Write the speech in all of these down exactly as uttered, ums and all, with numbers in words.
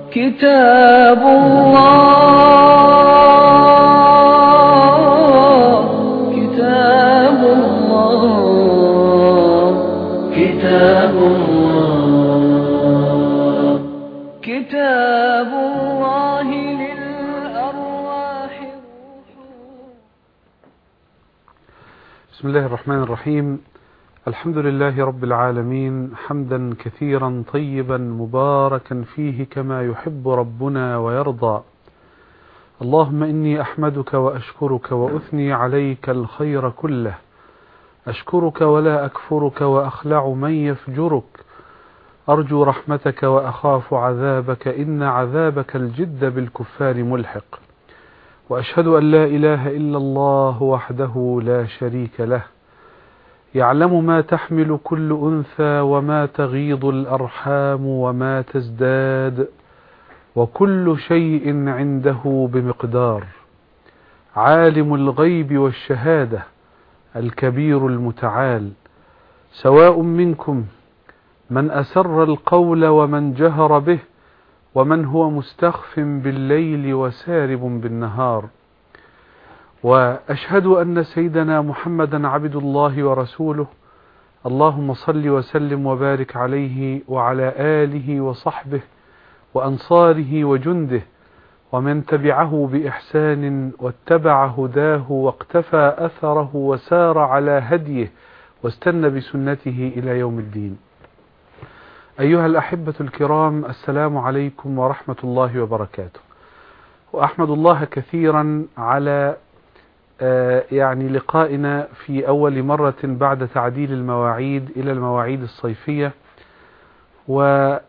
كتاب الله كتاب الله كتاب الله كتاب الله للأرواح. بسم الله الرحمن الرحيم. الحمد لله رب العالمين، حمدا كثيرا طيبا مباركا فيه كما يحب ربنا ويرضى. اللهم إني أحمدك وأشكرك وأثني عليك الخير كله، أشكرك ولا أكفرك وأخلع من يفجرك، أرجو رحمتك وأخاف عذابك، إن عذابك الجد بالكفار ملحق. وأشهد أن لا إله إلا الله وحده لا شريك له، يعلم ما تحمل كل أنثى وما تغيض الأرحام وما تزداد، وكل شيء عنده بمقدار. عالم الغيب والشهادة الكبير المتعال، سواء منكم من أسر القول ومن جهر به، ومن هو مستخف بالليل وسارب بالنهار. وأشهد أن سيدنا محمدا عبد الله ورسوله، اللهم صل وسلم وبارك عليه وعلى آله وصحبه وأنصاره وجنده ومن تبعه بإحسان واتبع هداه واقتفى أثره وسار على هديه واستنى بسنته إلى يوم الدين. أيها الأحبة الكرام، السلام عليكم ورحمة الله وبركاته. وأحمد الله كثيرا على يعني لقائنا في أول مرة بعد تعديل المواعيد إلى المواعيد الصيفية. ولا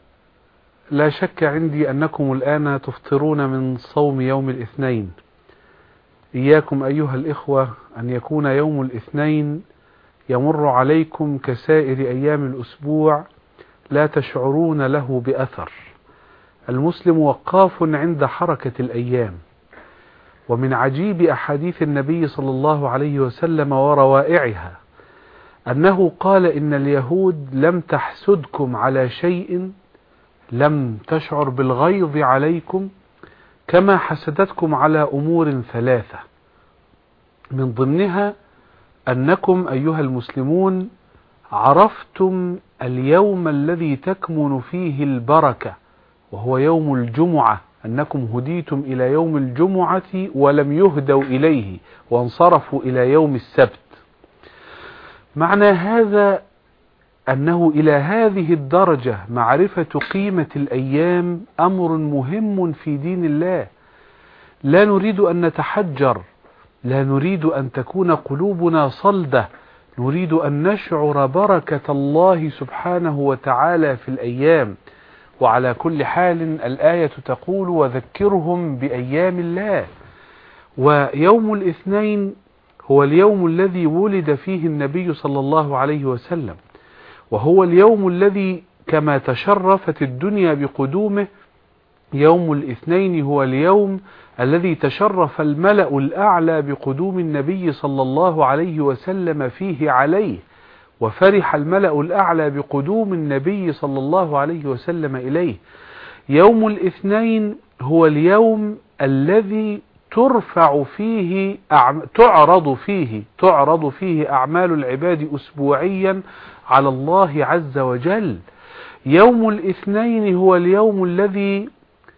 شك عندي أنكم الآن تفطرون من صوم يوم الاثنين. إياكم أيها الإخوة أن يكون يوم الاثنين يمر عليكم كسائر أيام الأسبوع لا تشعرون له بأثر. المسلم وقاف عند حركة الأيام. ومن عجيب أحاديث النبي صلى الله عليه وسلم وروائعها أنه قال إن اليهود لم تحسدكم على شيء لم تشعر بالغيظ عليكم كما حسدتكم على أمور ثلاثة، من ضمنها أنكم أيها المسلمون عرفتم اليوم الذي تكمن فيه البركة، وهو يوم الجمعة، أنكم هديتم إلى يوم الجمعة ولم يهدوا إليه وانصرفوا إلى يوم السبت. معنى هذا أنه إلى هذه الدرجة معرفة قيمة الأيام أمر مهم في دين الله. لا نريد أن نتحجر، لا نريد أن تكون قلوبنا صلدة، نريد أن نشعر بركة الله سبحانه وتعالى في الأيام. وعلى كل حال الآية تقول وذكرهم بأيام الله. ويوم الاثنين هو اليوم الذي ولد فيه النبي صلى الله عليه وسلم، وهو اليوم الذي كما تشرفت الدنيا بقدومه، يوم الاثنين هو اليوم الذي تشرف الملأ الأعلى بقدوم النبي صلى الله عليه وسلم فيه عليه، وفرح الملأ الأعلى بقدوم النبي صلى الله عليه وسلم إليه. يوم الاثنين هو اليوم الذي ترفع فيه أعم... تعرض فيه تعرض فيه أعمال العباد أسبوعيا على الله عز وجل. يوم الاثنين هو اليوم الذي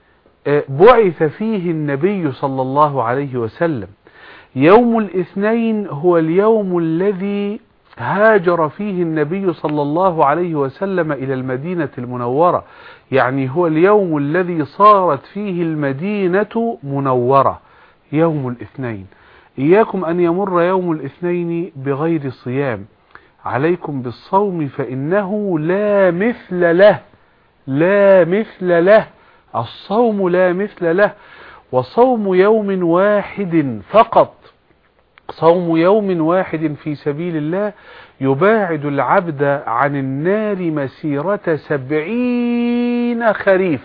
بعث فيه النبي صلى الله عليه وسلم. يوم الاثنين هو اليوم الذي هاجر فيه النبي صلى الله عليه وسلم إلى المدينة المنورة، يعني هو اليوم الذي صارت فيه المدينة منورة. يوم الاثنين، إياكم أن يمر يوم الاثنين بغير صيام، عليكم بالصوم فإنه لا مثل له، لا مثل له، الصوم لا مثل له. وصوم يوم واحد فقط، صوم يوم واحد في سبيل الله يباعد العبد عن النار مسيرة سبعين خريفا،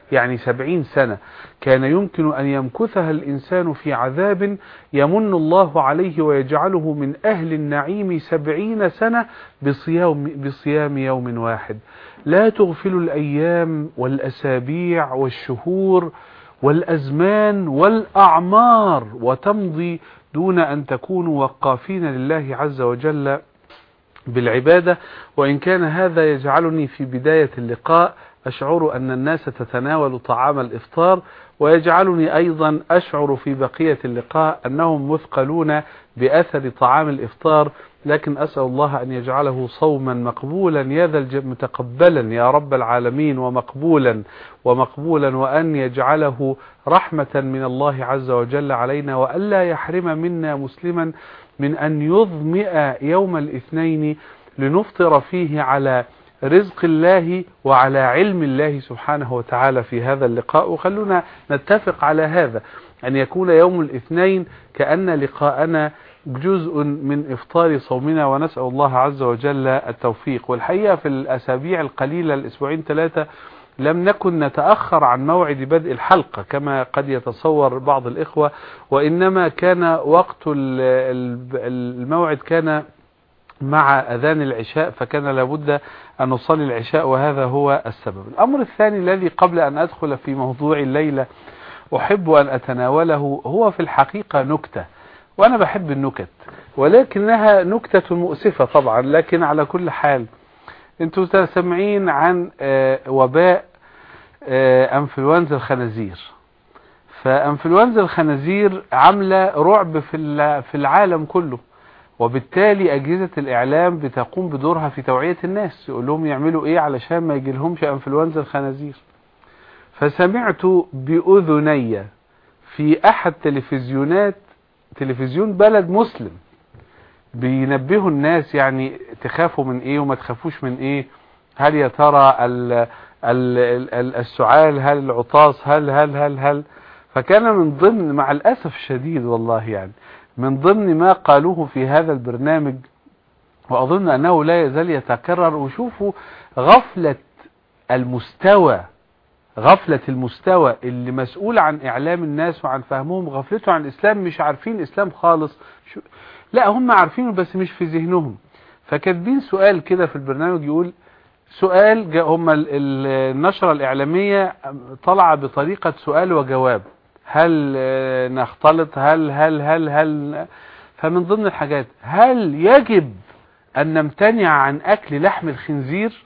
يعني سبعين سنة كان يمكن أن يمكثها الإنسان في عذاب يمن الله عليه ويجعله من أهل النعيم سبعين سنة بصيام, بصيام يوم واحد. لا تغفل الأيام والأسابيع والشهور والأزمان والأعمار وتمضي دون أن تكونوا وقافين لله عز وجل بالعبادة. وإن كان هذا يجعلني في بداية اللقاء أشعر أن الناس تتناول طعام الإفطار، ويجعلني أيضا أشعر في بقية اللقاء أنهم مثقلون بأثر طعام الإفطار، لكن أسأل الله أن يجعله صوما مقبولا يا ذا الجب متقبلا يا رب العالمين ومقبولا ومقبولا، وأن يجعله رحمة من الله عز وجل علينا، وألا يحرم منا مسلما من أن يظمئ يوم الاثنين لنفطر فيه على رزق الله وعلى علم الله سبحانه وتعالى في هذا اللقاء. وخلونا نتفق على هذا، أن يكون يوم الاثنين كأن لقاءنا جزء من إفطار صومنا، ونسأل الله عز وجل التوفيق. والحقيقة في الأسابيع القليلة الأسبوعين ثلاثة لم نكن نتأخر عن موعد بدء الحلقة كما قد يتصور بعض الإخوة، وإنما كان وقت الموعد كان مع أذان العشاء، فكان لابد أن نصلي العشاء، وهذا هو السبب. الأمر الثاني الذي قبل أن أدخل في موضوع الليلة أحب أن أتناوله هو في الحقيقة نكتة، وأنا بحب النكت ولكنها نكتة مؤسفة طبعا، لكن على كل حال انتوا سامعين عن وباء أنفلونزا الخنازير. فأنفلونزا الخنازير عاملة رعب في العالم كله، وبالتالي أجهزة الإعلام بتقوم بدورها في توعية الناس، يقول لهم يعملوا إيه علشان ما يجي لهمش أنفلونزا الخنازير. فسمعت بأذني في أحد تلفزيونات تلفزيون بلد مسلم بينبهوا الناس يعني تخافوا من إيه وما تخافوش من إيه، هل يا ترى ال ال ال السعال، هل العطاس، هل هل هل هل فكان من ضمن، مع الأسف الشديد والله يعني من ضمن ما قالوه في هذا البرنامج، وأظن أنه لا يزال يتكرر. وشوفوا غفلة المستوى غفلة المستوى اللي مسؤول عن إعلام الناس وعن فهمهم، غفلته عن الإسلام، مش عارفين الإسلام خالص. لا هم عارفينه بس مش في ذهنهم. فكاتبين سؤال كده في البرنامج يقول سؤال، جاء هم النشرة الإعلامية طلع بطريقة سؤال وجواب، هل نختلط، هل هل هل هل فمن ضمن الحاجات، هل يجب أن نمتنع عن أكل لحم الخنزير؟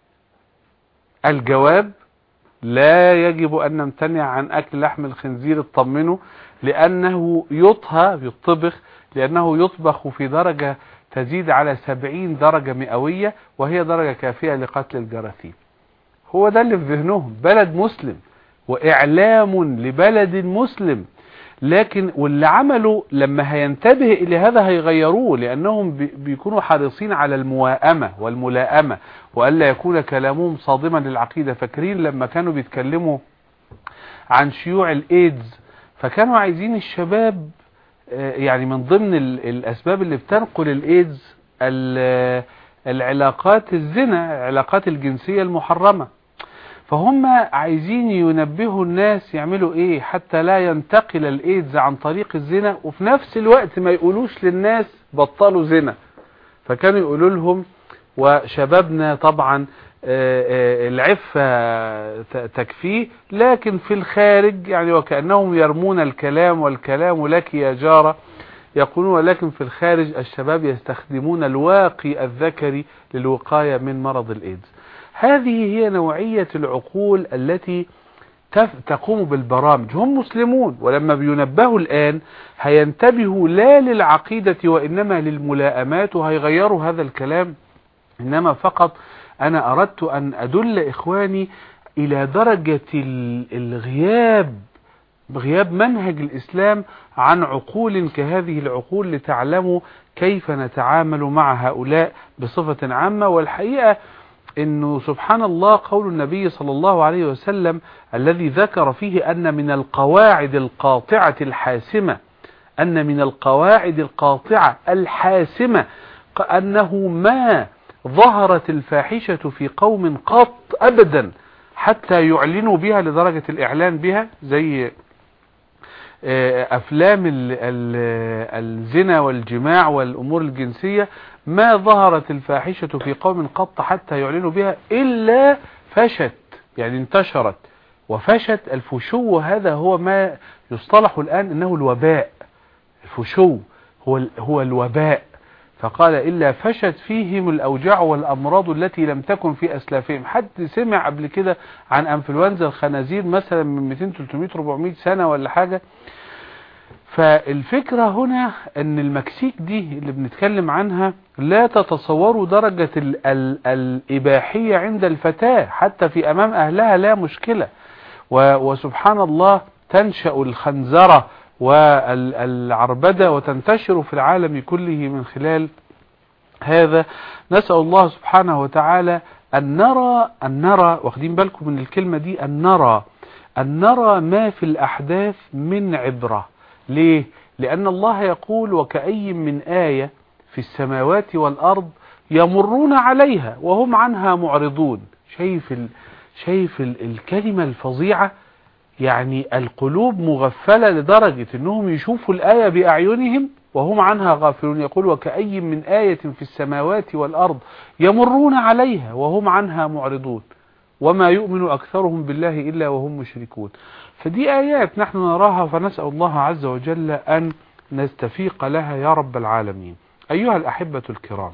الجواب لا يجب أن نمتنع عن أكل لحم الخنزير، اطمنوا، لأنه يطهى يطبخ لأنه يطبخ في درجة تزيد على سبعين درجة مئوية، وهي درجة كافية لقتل الجراثيم. هو ده اللي في ذهنهم، بلد مسلم وإعلام لبلد مسلم. لكن واللي عملوا لما هينتبه إلى هذا هيغيروه، لأنهم بيكونوا حريصين على المواءمة والملائمة، وألا يكون كلامهم صادما للعقيدة. فاكرين لما كانوا بيتكلموا عن شيوع الإيدز، فكانوا عايزين الشباب، يعني من ضمن الأسباب اللي بتنقل الإيدز العلاقات الزنا، العلاقات الجنسية المحرمة. فهم عايزين ينبهوا الناس يعملوا ايه حتى لا ينتقل الايدز عن طريق الزنا، وفي نفس الوقت ما يقولوش للناس بطلوا زنا. فكانوا يقولوا لهم، وشبابنا طبعا العفة تكفيه، لكن في الخارج يعني وكأنهم يرمون الكلام، والكلام لك يا جارة يقولون، ولكن في الخارج الشباب يستخدمون الواقي الذكري للوقاية من مرض الايدز. هذه هي نوعية العقول التي تقوم بالبرامج. هم مسلمون، ولما بينبهوا الآن هينتبهوا لا للعقيدة وإنما للملائمات، وهيغيروا هذا الكلام. إنما فقط أنا أردت أن أدل إخواني إلى درجة الغياب بغياب منهج الإسلام عن عقول كهذه العقول، لتعلموا كيف نتعامل مع هؤلاء بصفة عامة. والحقيقة إنه سبحان الله قول النبي صلى الله عليه وسلم الذي ذكر فيه أن من القواعد القاطعة الحاسمة أن من القواعد القاطعة الحاسمة أنه ما ظهرت الفاحشة في قوم قط أبدا حتى يعلنوا بها لدرجة الإعلان بها، زي أفلام الزنا والجماع والأمور الجنسية. ما ظهرت الفاحشة في قوم قط حتى يعلنوا بها إلا فشت، يعني انتشرت وفشت. الفشو هذا هو ما يصطلح الآن إنه الوباء. الفشو هو هو الوباء. فقال إلا فشت فيهم الأوجاع والأمراض التي لم تكن في أسلافهم. حد سمع قبل كده عن أنفلونزا الخنازير مثلا من مئتين ثلاثمائة أربعمائة سنة ولا حاجة؟ فالفكرة هنا أن المكسيك دي اللي بنتكلم عنها لا تتصوروا درجة ال ال الإباحية عند الفتاة، حتى في أمام أهلها لا مشكلة. وسبحان الله تنشأ الخنزرة والعربدة وتنتشر في العالم كله من خلال هذا. نسأل الله سبحانه وتعالى أن نرى أن نرى واخدين بالكم من الكلمة دي، أن نرى أن نرى ما في الأحداث من عبرة. ليه؟ لأن الله يقول وكأي من آية في السماوات والأرض يمرون عليها وهم عنها معرضون. شايف ال... شايف ال... الكلمة الفظيعة، يعني القلوب مغفلة لدرجة أنهم يشوفوا الآية بأعينهم وهم عنها غافلون. يقول وكأي من آية في السماوات والأرض يمرون عليها وهم عنها معرضون وما يؤمن أكثرهم بالله إلا وهم مشركون. فدي آيات نحن نراها، فنسأل الله عز وجل أن نستفيق لها يا رب العالمين. أيها الأحبة الكرام،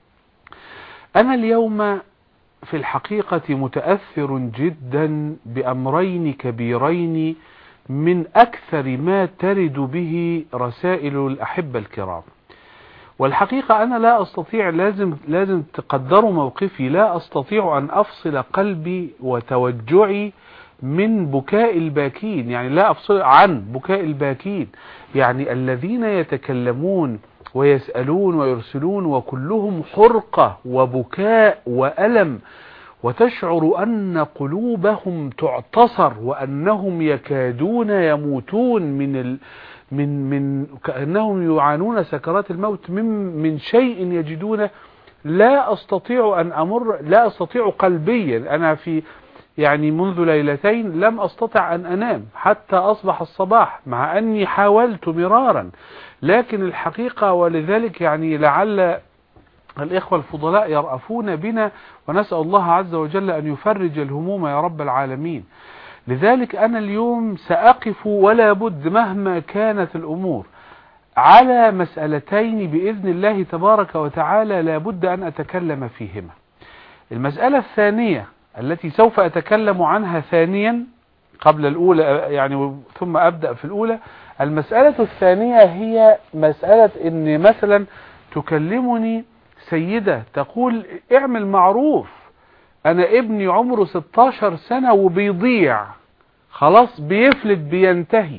أنا اليوم في الحقيقة متأثر جدا بأمرين كبيرين من أكثر ما ترد به رسائل الأحبة الكرام. والحقيقة أنا لا أستطيع، لازم لازم تقدروا موقفي، لا أستطيع أن أفصل قلبي وتوجعي من بكاء الباكين. يعني لا أفصل عن بكاء الباكين، يعني الذين يتكلمون ويسألون ويرسلون وكلهم حرقة وبكاء وألم، وتشعر أن قلوبهم تعتصر وأنهم يكادون يموتون من ال من من كأنهم يعانون سكرات الموت من من شيء يجدونه. لا أستطيع أن أمر، لا أستطيع قلبيا. أنا في يعني منذ ليلتين لم أستطع أن أنام حتى أصبح الصباح، مع أني حاولت مرارا. لكن الحقيقة، ولذلك يعني لعل الإخوة الفضلاء يرأفون بنا، ونسأل الله عز وجل أن يفرج الهموم يا رب العالمين. لذلك أنا اليوم سأقف ولا بد مهما كانت الأمور على مسألتين بإذن الله تبارك وتعالى لا بد أن أتكلم فيهما. المسألة الثانية التي سوف أتكلم عنها ثانيا قبل الأولى، يعني ثم أبدأ في الأولى. المسألة الثانية هي مسألة إن مثلا تكلمني سيدة تقول اعمل معروف، أنا ابني عمره ستاشر سنة وبيضيع، خلاص بيفلت بينتهي،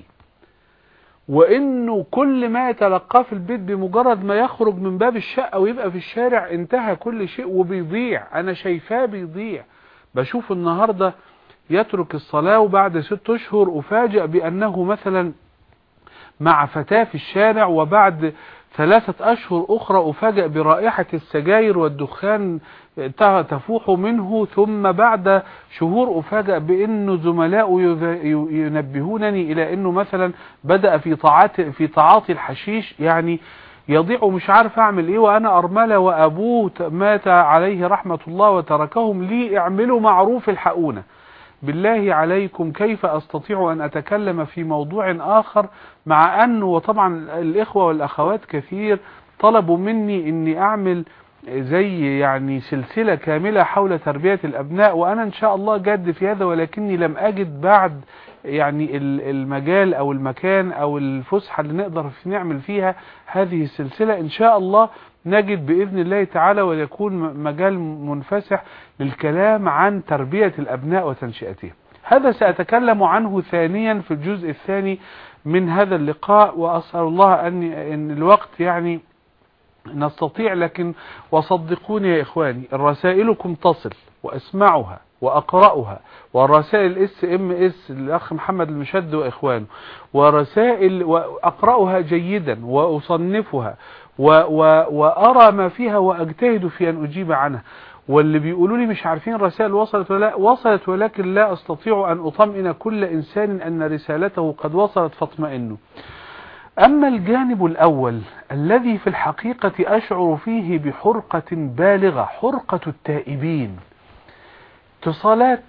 وإنه كل ما يتلقاه في البيت بمجرد ما يخرج من باب الشقة ويبقى في الشارع انتهى كل شيء وبيضيع. أنا شايفاه بيضيع. بشوف النهاردة يترك الصلاة وبعد ست أشهر أفاجأ بأنه مثلا مع فتاة في الشارع، وبعد ثلاثة أشهر أخرى أفاجأ برائحة السجاير والدخان تفوح منه، ثم بعد شهور أفاجأ بأنه زملاء ينبهونني إلى أنه مثلا بدأ في تعاطي في تعاطي الحشيش. يعني يضيع مش عارف أعمل إيه، وأنا أرملة وأبوه مات عليه رحمة الله وتركهم لي، اعملوا معروف الحقونا. بالله عليكم كيف أستطيع أن أتكلم في موضوع آخر، مع أنه وطبعا الإخوة والأخوات كثير طلبوا مني أني أعمل زي يعني سلسلة كاملة حول تربية الأبناء، وأنا إن شاء الله جاد في هذا، ولكني لم أجد بعد يعني المجال أو المكان أو الفسحة اللي نقدر نعمل فيها هذه السلسلة. إن شاء الله نجد بإذن الله تعالى ويكون مجال منفسح للكلام عن تربية الأبناء وتنشئتهم. هذا سأتكلم عنه ثانيا في الجزء الثاني من هذا اللقاء، وأسأل الله أن إن الوقت يعني نستطيع. لكن وصدقوني يا إخواني، رسائلكم تصل وأسمعها وأقرأها، والرسائل الاس ام اس الأخ محمد المشد وإخوانه، ورسائل وأقرأها جيدا وأصنفها و و وأرى ما فيها وأجتهد في أن أجيب عنها. واللي بيقولوا لي مش عارفين الرسائل وصلت ولا لا، وصلت، ولكن لا أستطيع أن أطمئن كل إنسان أن رسالته قد وصلت فاطمئنوا. أما الجانب الأول الذي في الحقيقة أشعر فيه بحرقة بالغة، حرقة التائبين، اتصالات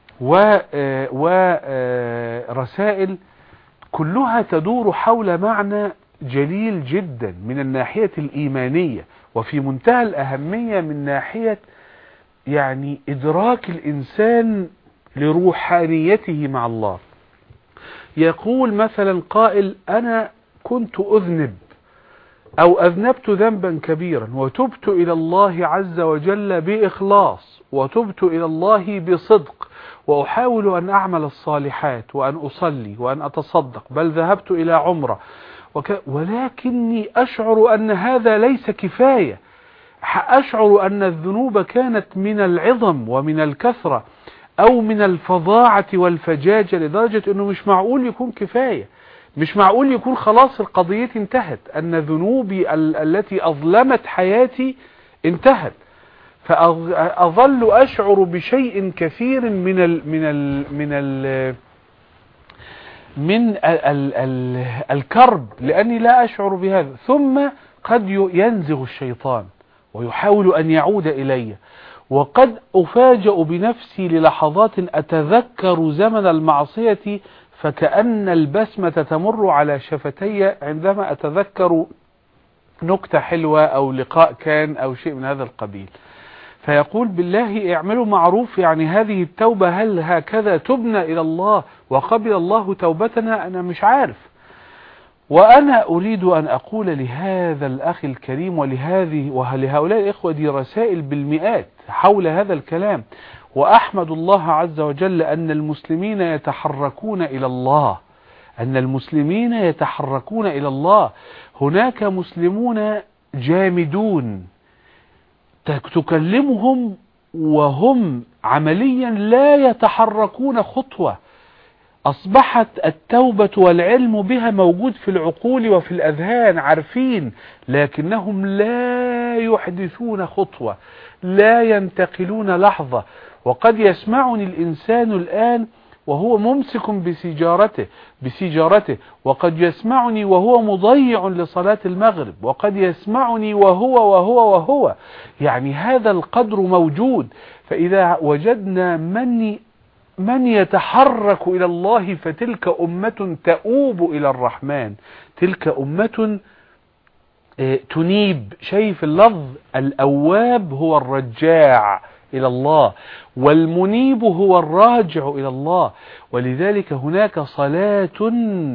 ورسائل كلها تدور حول معنى جليل جدا من الناحية الإيمانية، وفي منتهى الأهمية من ناحية يعني إدراك الإنسان لروحانيته مع الله. يقول مثلا قائل: أنا كنت أذنب أو أذنبت ذنبا كبيرا وتبت إلى الله عز وجل بإخلاص، وتبت إلى الله بصدق، وأحاول أن أعمل الصالحات وأن أصلي وأن أتصدق، بل ذهبت إلى عمرة، وك... ولكني أشعر أن هذا ليس كفاية. أشعر أن الذنوب كانت من العظم ومن الكثرة أو من الفظاعة والفجاجة لدرجة أنه مش معقول يكون كفاية، مش معقول يكون خلاص القضية انتهت، أن ذنوبي ال التي أظلمت حياتي انتهت. فأظل أشعر بشيء كثير من ال من ال من ال من ال ال ال الكرب، لأني لا أشعر بهذا. ثم قد ينزغ الشيطان ويحاول أن يعود إلي، وقد أفاجأ بنفسي للحظات أتذكر زمن المعصية فكأن البسمة تمر على شفتي عندما أتذكر نكتة حلوة أو لقاء كان أو شيء من هذا القبيل. فيقول: بالله اعملوا معروف، يعني هذه التوبة هل هكذا تبنى إلى الله وقبل الله توبتنا؟ أنا مش عارف. وأنا أريد أن أقول لهذا الأخ الكريم ولهذه ولهؤلاء الإخوة دي رسائل بالمئات حول هذا الكلام، وأحمد الله عز وجل أن المسلمين يتحركون إلى الله، أن المسلمين يتحركون إلى الله. هناك مسلمون جامدون تكلمهم وهم عمليا لا يتحركون خطوة. أصبحت التوبة والعلم بها موجود في العقول وفي الأذهان، عارفين، لكنهم لا يحدثون خطوة، لا ينتقلون لحظة. وقد يسمعني الإنسان الآن وهو ممسك بسيجارته بسيجارته وقد يسمعني وهو مضيع لصلاة المغرب، وقد يسمعني وهو وهو وهو يعني هذا القدر موجود. فإذا وجدنا من من يتحرك إلى الله فتلك أمة تؤوب إلى الرحمن، تلك أمة تنيب. شايف اللفظ؟ الأواب هو الرجاع إلى الله، والمنيب هو الراجع إلى الله. ولذلك هناك صلاة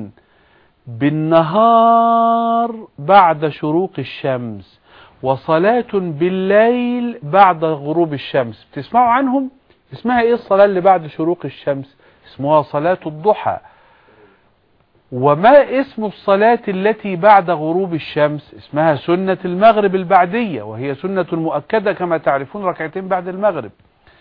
بالنهار بعد شروق الشمس، وصلاة بالليل بعد غروب الشمس. بتسمعوا عنهم؟ اسمها ايه الصلاة اللي بعد شروق الشمس؟ اسمها صلاة الضحى. وما اسم الصلاة التي بعد غروب الشمس؟ اسمها سنة المغرب البعدية، وهي سنة مؤكدة كما تعرفون، ركعتين بعد المغرب.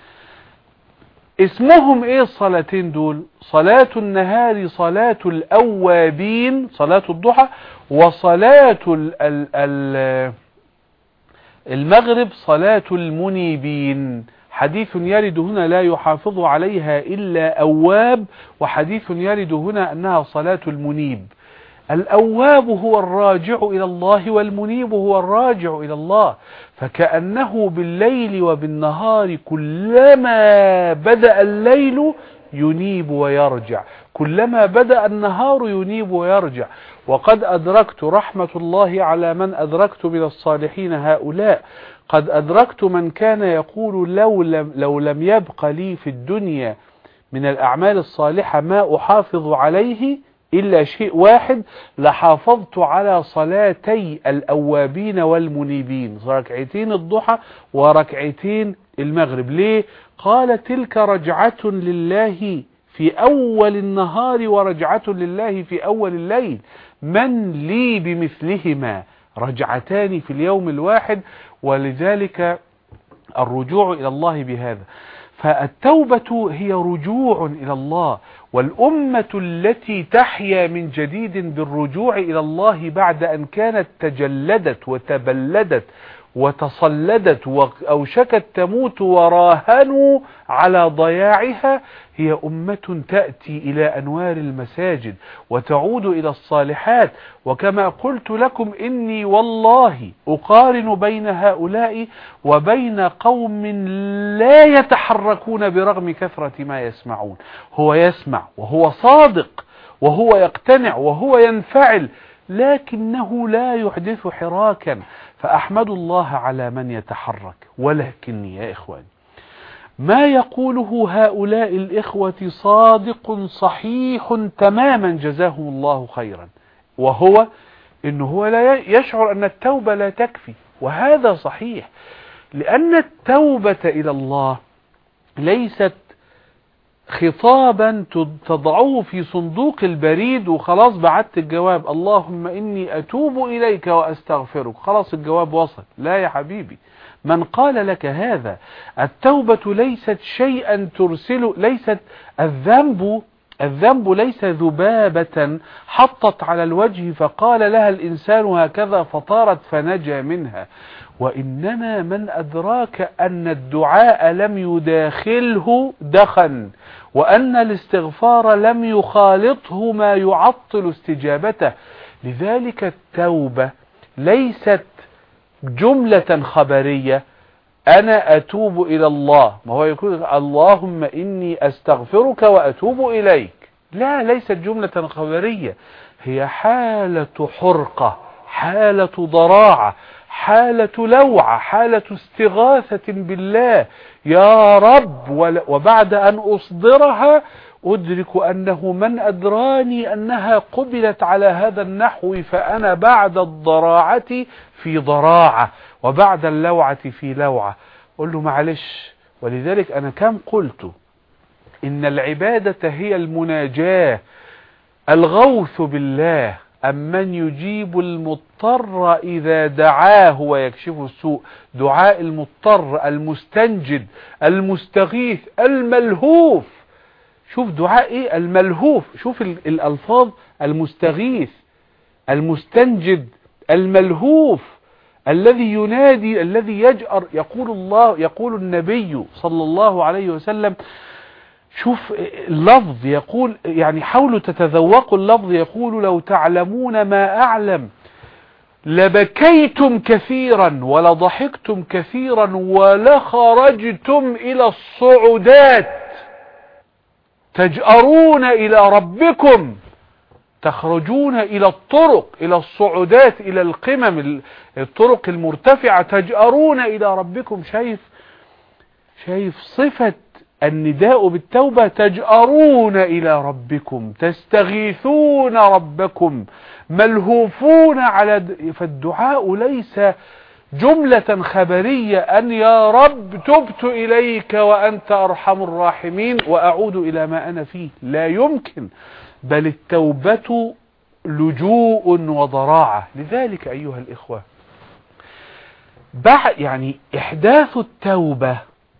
اسمهم ايه الصلاتين دول؟ صلاة النهار صلاة الأوابين صلاة الضحى، وصلاة ال ال ال المغرب صلاة المنيبين. حديث يرد هنا لا يحافظ عليها إلا أواب، وحديث يرد هنا أنها صلاة المنيب. الأواب هو الراجع إلى الله، والمنيب هو الراجع إلى الله. فكأنه بالليل وبالنهار كلما بدأ الليل ينيب ويرجع، كلما بدأ النهار ينيب ويرجع. وقد أدركت رحمة الله على من أدركت من الصالحين هؤلاء، قد أدركت من كان يقول لو لم, لو لم يبق لي في الدنيا من الأعمال الصالحة ما أحافظ عليه إلا شيء واحد لحافظت على صلاتي الأوابين والمنيبين، ركعتين الضحى وركعتين المغرب. ليه؟ قال: تلك رجعة لله في أول النهار ورجعة لله في أول الليل، من لي بمثلهما، رجعتان في اليوم الواحد. ولذلك الرجوع إلى الله بهذا. فالتوبة هي رجوع إلى الله، والأمة التي تحيا من جديد بالرجوع إلى الله بعد أن كانت تجلدت وتبلدت وتصلدت وأوشكت تموت وراهنوا على ضياعها هي أمة تأتي إلى أنوار المساجد وتعود إلى الصالحات. وكما قلت لكم إني والله أقارن بين هؤلاء وبين قوم لا يتحركون برغم كثرة ما يسمعون. هو يسمع وهو صادق وهو يقتنع وهو ينفعل، لكنه لا يحدث حراكا. فأحمد الله على من يتحرك. ولكني يا إخواني ما يقوله هؤلاء الإخوة صادق صحيح تماما جزاهم الله خيرا، وهو إنه هو لا يشعر أن التوبة لا تكفي، وهذا صحيح، لأن التوبة إلى الله ليست خطابا تضعه في صندوق البريد وخلاص بعت الجواب اللهم إني أتوب إليك وأستغفرك، خلاص الجواب وصل. لا يا حبيبي، من قال لك هذا؟ التوبة ليست شيئا ترسله، ليست الذنب الذنب ليس ذبابة حطت على الوجه فقال لها الإنسان هكذا فطارت فنجا منها، وإنما من أدراك أن الدعاء لم يداخله دخن، وأن الاستغفار لم يخالطه ما يعطل استجابته. لذلك التوبة ليست جملة خبرية أنا أتوب إلى الله، ما هو يقول اللهم إني أستغفرك وأتوب إليك، لا، ليست جملة خبرية، هي حالة حرقة، حالة ضراعة، حالة لوعة، حالة استغاثة بالله يا رب. وبعد أن أصدرها أدرك أنه من أدراني أنها قبلت على هذا النحو، فأنا بعد الضراعة في ضراعة وبعد اللوعة في لوعة. قل له معلش. ولذلك أنا كم قلت إن العبادة هي المناجاة، الغوث بالله، أمن يجيب المضطر إذا دعاه ويكشف السوء. دعاء المضطر، المستنجد، المستغيث، الملهوف. شوف دعاء ايه؟ الملهوف. شوف الألفاظ: المستغيث، المستنجد، الملهوف، الذي ينادي، الذي يجأر. يقول الله، يقول النبي صلى الله عليه وسلم، شوف اللفظ يقول، يعني حاولوا تتذوقوا اللفظ، يقول لو تعلمون ما أعلم لبكيتم كثيرا ولضحكتم كثيرا ولخرجتم إلى الصعودات تجأرون إلى ربكم، تخرجون إلى الطرق، إلى الصعودات، إلى القمم، الطرق المرتفعة، تجأرون إلى ربكم. شايف شايف صفة النداء بالتوبة: تجأرون إلى ربكم، تستغيثون ربكم، ملهوفون على د... فالدعاء ليس جملة خبرية أن يا رب تبت إليك وأنت أرحم الراحمين وأعود إلى ما أنا فيه، لا يمكن، بل التوبة لجوء وضراعة. لذلك أيها الإخوة، بعد يعني إحداث التوبة،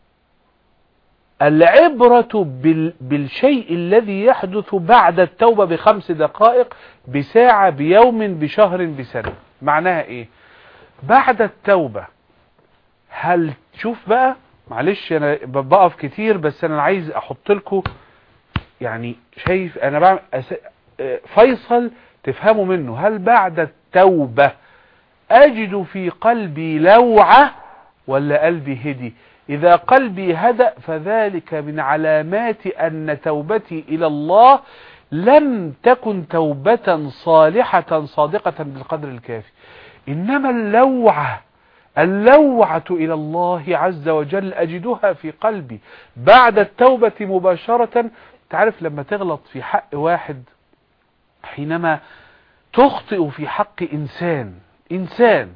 العبرة بال بالشيء الذي يحدث بعد التوبة بخمس دقائق، بساعة، بيوم، بشهر، بسنة. معناها إيه؟ بعد التوبة هل تشوف بقى، معلش أنا بقف كتير بس أنا عايز أحط لكم يعني، شايف أنا بعمل أس... فيصل تفهموا منه. هل بعد التوبة أجد في قلبي لوعة ولا قلبي هدي؟ إذا قلبي هدأ فذلك من علامات أن توبتي إلى الله لم تكن توبة صالحة صادقة بالقدر الكافي. إنما اللوعة اللوعة إلى الله عز وجل أجدها في قلبي بعد التوبة مباشرة. تعرف لما تغلط في حق واحد، حينما تخطئ في حق إنسان إنسان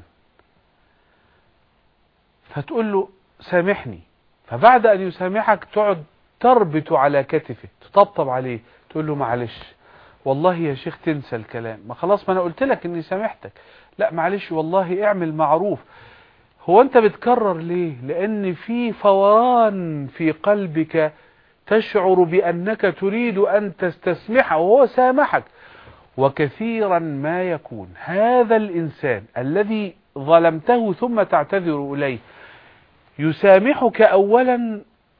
فتقول له سامحني، فبعد أن يسامحك تقعد تربط على كتفه، تطبطب عليه، تقول له معلش والله يا شيخ تنسى الكلام، ما خلاص ما أنا قلت لك إني سامحتك، لا معلش والله اعمل معروف. هو أنت بتكرر ليه؟ لأن في فوران في قلبك تشعر بأنك تريد أن تستسمحه وهو سامحك. وكثيرا ما يكون هذا الإنسان الذي ظلمته ثم تعتذر إليه. يسامحك أولا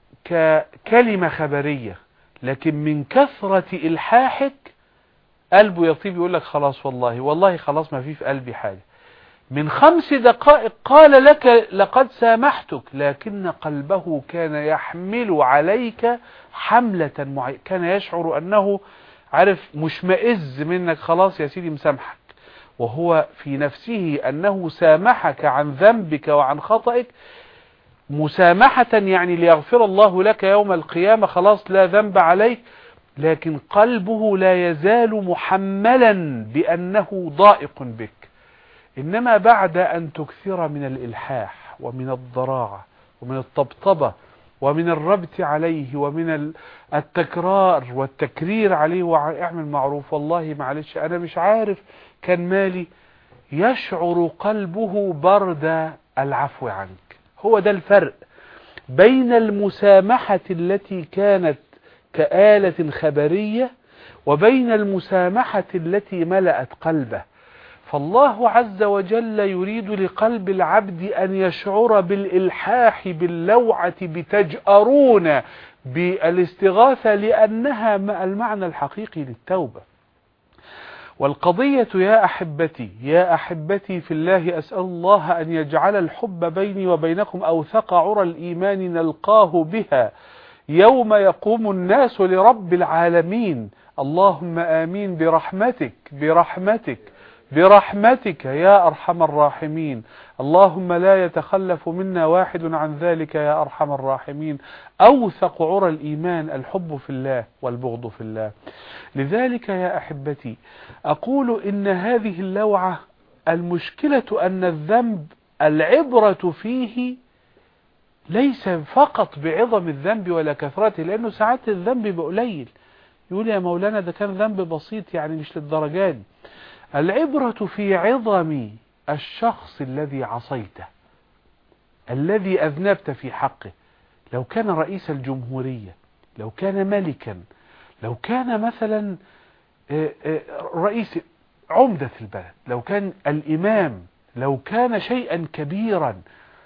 ككلمة خبرية، لكن من كثرة إلحاحك قلبه يطيب، يقول لك خلاص والله والله خلاص ما في في قلبي حاجة. من خمس دقائق قال لك لقد سامحتك، لكن قلبه كان يحمل عليك حملة معينة، كان يشعر أنه عارف مشمئز منك، خلاص يا سيدي مسامحك، وهو في نفسه أنه سامحك عن ذنبك وعن خطئك مسامحة، يعني ليغفر الله لك يوم القيامة، خلاص لا ذنب عليك، لكن قلبه لا يزال محملا بأنه ضائق بك. إنما بعد أن تكثر من الإلحاح ومن الضراعة ومن الطبطبة ومن الربط عليه ومن التكرار والتكرير عليه، واعمل معروف والله معلش أنا مش عارف كان مالي، يشعر قلبه برد العفو عنك. هو ده الفرق بين المسامحة التي كانت كآلة خبرية وبين المسامحة التي ملأت قلبه. فالله عز وجل يريد لقلب العبد أن يشعر بالإلحاح باللوعة بتجأرون بالاستغاثة، لأنها المعنى الحقيقي للتوبة. والقضية يا أحبتي يا أحبتي في الله، أسأل الله أن يجعل الحب بيني وبينكم أوثق عرى الإيمان نلقاه بها يوم يقوم الناس لرب العالمين. اللهم آمين برحمتك برحمتك برحمتك يا أرحم الراحمين. اللهم لا يتخلف منا واحد عن ذلك يا أرحم الراحمين. أوثق عرى الإيمان الحب في الله والبغض في الله. لذلك يا أحبتي أقول إن هذه اللوعة المشكلة أن الذنب العبرة فيه ليس فقط بعظم الذنب ولا كثرته، لأنه ساعات الذنب بقليل، يقول يا مولانا ده كان ذنب بسيط يعني مش للدرجات. العبرة في عظم الشخص الذي عصيته، الذي أذنبت في حقه. لو كان رئيس الجمهورية، لو كان ملكا، لو كان مثلا رئيس عمدة البلد، لو كان الإمام، لو كان شيئا كبيرا،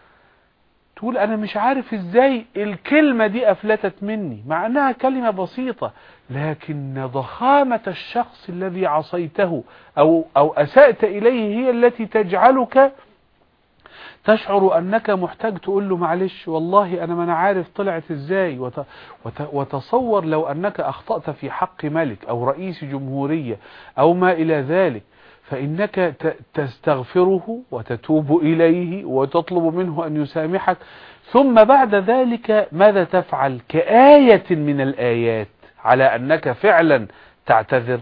تقول أنا مش عارف إزاي الكلمة دي أفلتت مني، مع أنها كلمة بسيطة، لكن ضخامة الشخص الذي عصيته أو, أو أسأت إليه هي التي تجعلك تشعر أنك محتاج تقول له معلش والله أنا ما أنا عارف طلعت إزاي. وت وت وتصور لو أنك أخطأت في حق ملك أو رئيس جمهورية أو ما إلى ذلك، فإنك تستغفره وتتوب إليه وتطلب منه أن يسامحك، ثم بعد ذلك ماذا تفعل؟ كآية من الآيات على أنك فعلا تعتذر،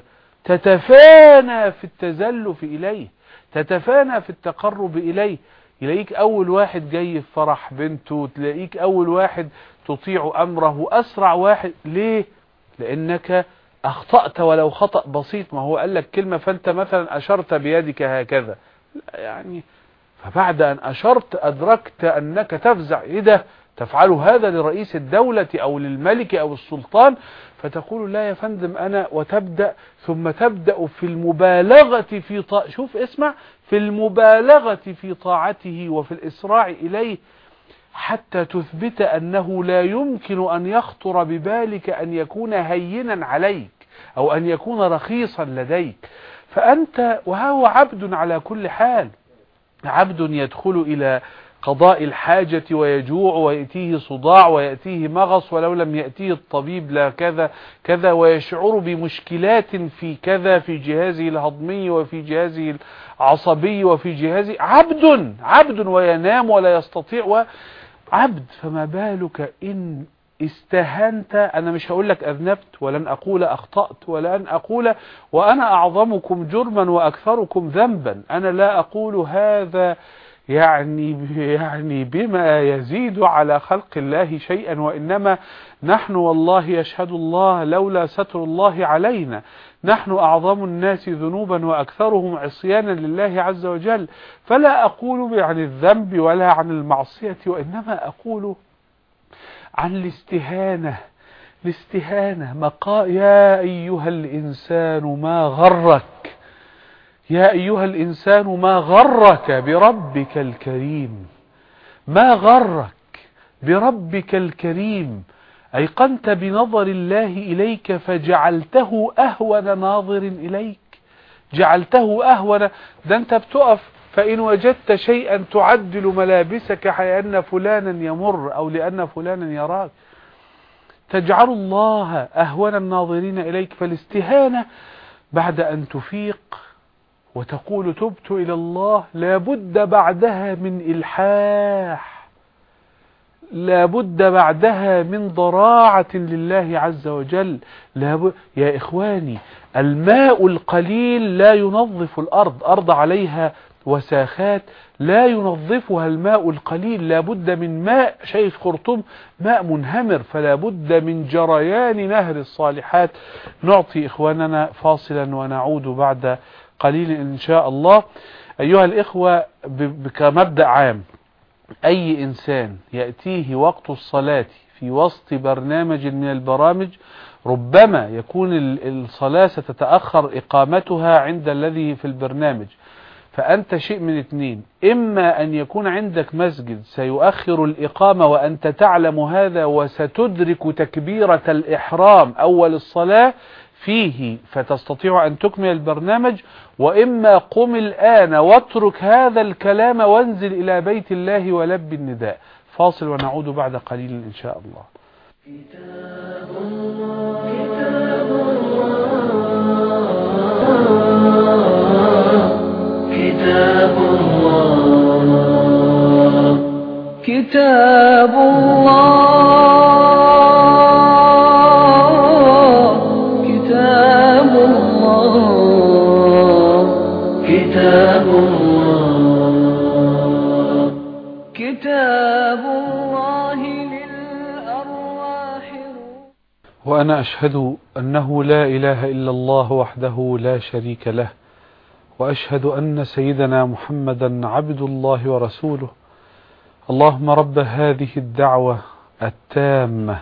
تتفانى في التزلف إليه، تتفانى في التقرب إليه. يلاقيك أول واحد جاي في فرح بنته، تلاقيك أول واحد تطيع أمره، أسرع واحد. ليه؟ لأنك أخطأت ولو خطأ بسيط، ما هو قال لك كلمة فأنت مثلا أشرت بيدك هكذا يعني، فبعد أن أشرت أدركت أنك تفزع، إيه ده؟ تفعل هذا لرئيس الدولة أو للملك أو السلطان، فتقول لا يا فندم أنا، وتبدأ ثم تبدأ في المبالغة في طاعة، شوف اسمع، في المبالغة في طاعته وفي الإسراع إليه، حتى تثبت أنه لا يمكن أن يخطر ببالك أن يكون هينا عليك أو أن يكون رخيصا لديك. فأنت وهو عبد على كل حال، عبد يدخل إلى قضاء الحاجة ويجوع ويأتيه صداع ويأتيه مغص، ولو لم يأتيه الطبيب لا كذا كذا، ويشعر بمشكلات في كذا في جهازه الهضمي وفي جهازه العصبي وفي جهازه، عبد عبد وينام ولا يستطيع عبد. فما بالك إن استهنت؟ أنا مش هقول لك أذنبت، ولن أقول أخطأت، ولن أقول وأنا أعظمكم جرما وأكثركم ذنبا، أنا لا أقول هذا يعني يعني بما يزيد على خلق الله شيئا، وإنما نحن والله يشهد الله لولا ستر الله علينا نحن أعظم الناس ذنوبا وأكثرهم عصيانا لله عز وجل. فلا أقول عن الذنب ولا عن المعصية، وإنما أقول عن الاستهانة. الاستهانة مقا يا أيها الإنسان ما غرك يا أيها الإنسان ما غرك بربك الكريم، ما غرك بربك الكريم، أيقنت بنظر الله إليك فجعلته أهون ناظر إليك، جعلته أهون. ده أنت بتقف فإن وجدت شيئا تعدل ملابسك لأن فلانا يمر أو لأن فلانا يراك، تجعل الله أهون الناظرين إليك. فالاستهانة بعد أن تفيق وتقول تبت إلى الله لابد بعدها من إلحاح، لابد بعدها من ضراعة لله عز وجل. لابد يا إخواني، الماء القليل لا ينظف الأرض، أرض عليها وساخات لا ينظفها الماء القليل، لابد من ماء. شيخ خرطوم ماء منهمر، فلا بد من جريان نهر الصالحات. نعطي إخواننا فاصلا ونعود بعد قليل إن شاء الله. أيها الإخوة، كمبدأ عام، أي إنسان يأتيه وقت الصلاة في وسط برنامج من البرامج ربما يكون الصلاة ستتأخر إقامتها عند الذي في البرنامج، فأنت شيء من اثنين: إما أن يكون عندك مسجد سيؤخر الإقامة وأنت تعلم هذا وستدرك تكبيرة الإحرام أول الصلاة فيه فتستطيع أن تكمل البرنامج، وإما قم الآن واترك هذا الكلام وانزل إلى بيت الله ولب النداء. فاصل ونعود بعد قليل إن شاء الله. كتاب الله كتاب الله كتاب الله كتاب الله كتاب الله كتاب الله للأرواح. وأنا أشهد أنه لا إله إلا الله وحده لا شريك له، وأشهد أن سيدنا محمدا عبد الله ورسوله. اللهم رب هذه الدعوة التامة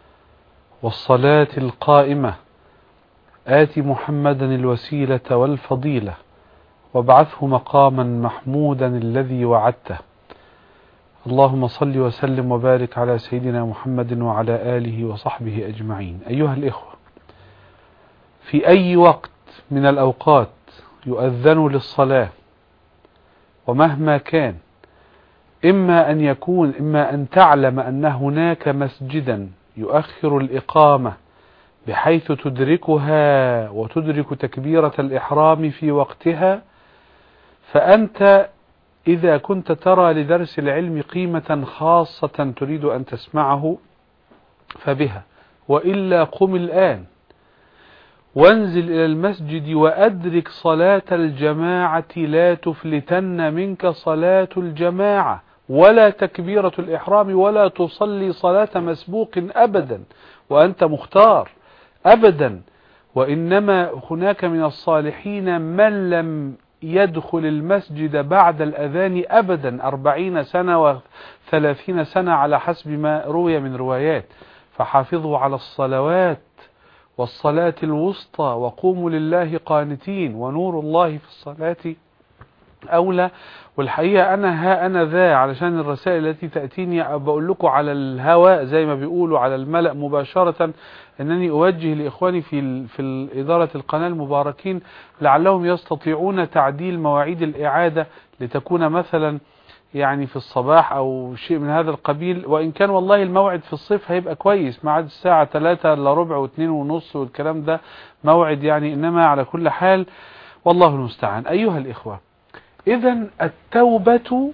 والصلاة القائمة آت محمدا الوسيلة والفضيلة وابعثه مقاما محمودا الذي وعدته. اللهم صل وسلم وبارك على سيدنا محمد وعلى آله وصحبه أجمعين. أيها الإخوة، في أي وقت من الأوقات يؤذن للصلاة ومهما كان، إما أن يكون إما أن تعلم أن هناك مسجدا يؤخر الإقامة بحيث تدركها وتدرك تكبيرة الإحرام في وقتها، فأنت إذا كنت ترى لدرس العلم قيمة خاصة تريد أن تسمعه فبها، وإلا قم الآن وانزل إلى المسجد وأدرك صلاة الجماعة، لا تفلتن منك صلاة الجماعة ولا تكبيرة الإحرام، ولا تصلي صلاة مسبوق أبدا وأنت مختار أبدا. وإنما هناك من الصالحين من لم يدخل المسجد بعد الأذان أبدا أربعين سنة وثلاثين سنة على حسب ما روي من روايات. فحافظوا على الصلوات والصلاة الوسطى وقوموا لله قانتين، ونور الله في الصلاة أولى. والحقيقة أنا ها أنا ذا علشان الرسائل التي تأتيني بقول لكم على الهواء زي ما بيقولوا على الملأ مباشرة، أنني أوجه لإخواني في في إدارة القناة المباركين لعلهم يستطيعون تعديل مواعيد الإعادة لتكون مثلا يعني في الصباح أو شيء من هذا القبيل. وإن كان والله الموعد في الصيف هيبقى كويس، ميعاد الساعة ثلاثة إلا ربع واثنين ونص والكلام ده موعد يعني، إنما على كل حال والله المستعان. أيها الإخوة، إذن التوبة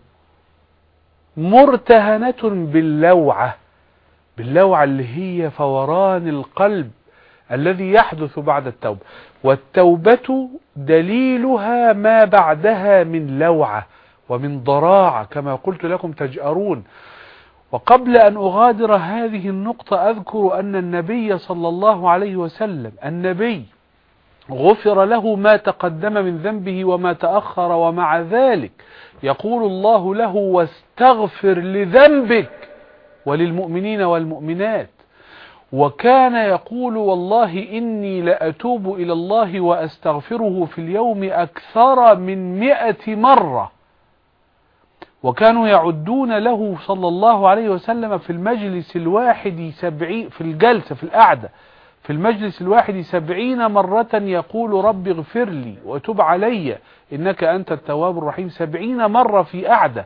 مرتهنة باللوعة، باللوعة اللي هي فوران القلب الذي يحدث بعد التوبة، والتوبة دليلها ما بعدها من لوعة ومن ضراعة كما قلت لكم تجأرون. وقبل أن أغادر هذه النقطة أذكر أن النبي صلى الله عليه وسلم النبي غفر له ما تقدم من ذنبه وما تأخر، ومع ذلك يقول الله له واستغفر لذنبك وللمؤمنين والمؤمنات. وكان يقول والله إني لأتوب إلى الله وأستغفره في اليوم أكثر من مئة مرة. وكانوا يعدون له صلى الله عليه وسلم في المجلس الواحد سبعين، في الجلسة في القعدة في المجلس الواحد سبعين مرة يقول رب اغفر لي وتب علي إنك أنت التواب الرحيم، سبعين مرة في قعدة،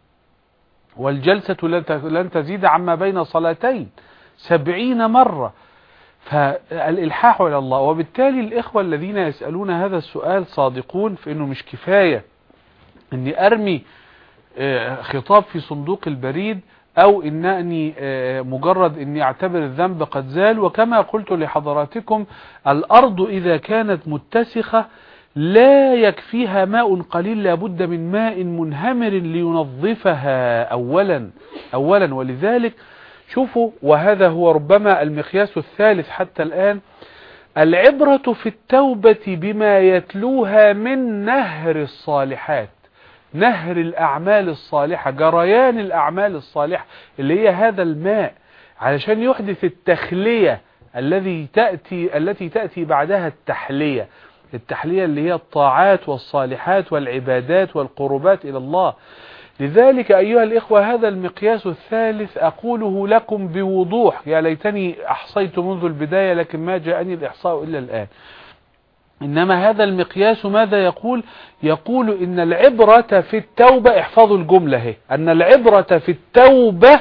والجلسة لن تزيد عما بين صلاتين، سبعين مرة. فالإلحاح إلى الله. وبالتالي الإخوة الذين يسألون هذا السؤال صادقون في أنه مش كفاية أني أرمي خطاب في صندوق البريد أو إنني مجرد أني أعتبر الذنب قد زال. وكما قلت لحضراتكم، الأرض إذا كانت متسخة لا يكفيها ماء قليل، لابد من ماء منهمر لينظفها أولا أولا ولذلك شوفوا، وهذا هو ربما المقياس الثالث حتى الآن، العبرة في التوبة بما يتلوها من نهر الصالحات، نهر الأعمال الصالحة، جريان الأعمال الصالحة اللي هي هذا الماء، علشان يحدث التخلية الذي تأتي التي تأتي بعدها التحلية، التحلية اللي هي الطاعات والصالحات والعبادات والقربات إلى الله. لذلك أيها الإخوة هذا المقياس الثالث أقوله لكم بوضوح، يا ليتني أحصيت منذ البداية لكن ما جاءني الإحصاء إلا الآن. إنما هذا المقياس ماذا يقول؟ يقول إن العبرة في التوبة، احفظوا الجملة هي، أن العبرة في التوبة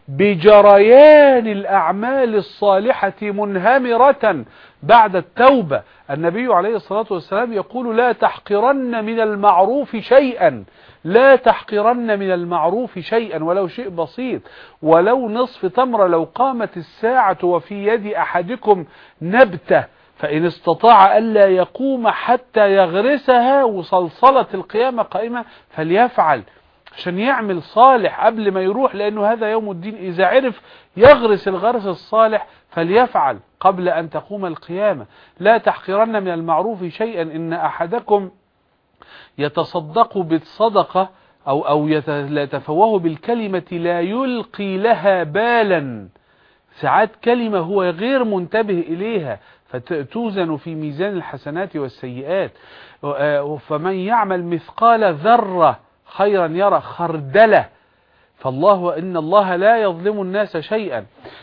بجريان الأعمال الصالحة منهمرة بعد التوبة. النبي عليه الصلاة والسلام يقول لا تحقرن من المعروف شيئا، لا تحقرن من المعروف شيئا ولو شيء بسيط، ولو نصف تمرة، لو قامت الساعة وفي يد أحدكم نبتة فإن استطاع ألا يقوم حتى يغرسها وصلصلة القيامة قائمة فليفعل، عشان يعمل صالح قبل ما يروح، لأنه هذا يوم الدين. إذا عرف يغرس الغرس الصالح فليفعل قبل أن تقوم القيامة. لا تحقرن من المعروف شيئا، إن أحدكم يتصدق بالصدقة أو أو يتفوه بالكلمة لا يلقي لها بالا، ساعات كلمة هو غير منتبه إليها فتوزن في ميزان الحسنات والسيئات. فمن يعمل مثقال ذرة خيرا يرى، خردلة، فالله إن الله لا يظلم الناس شيئا.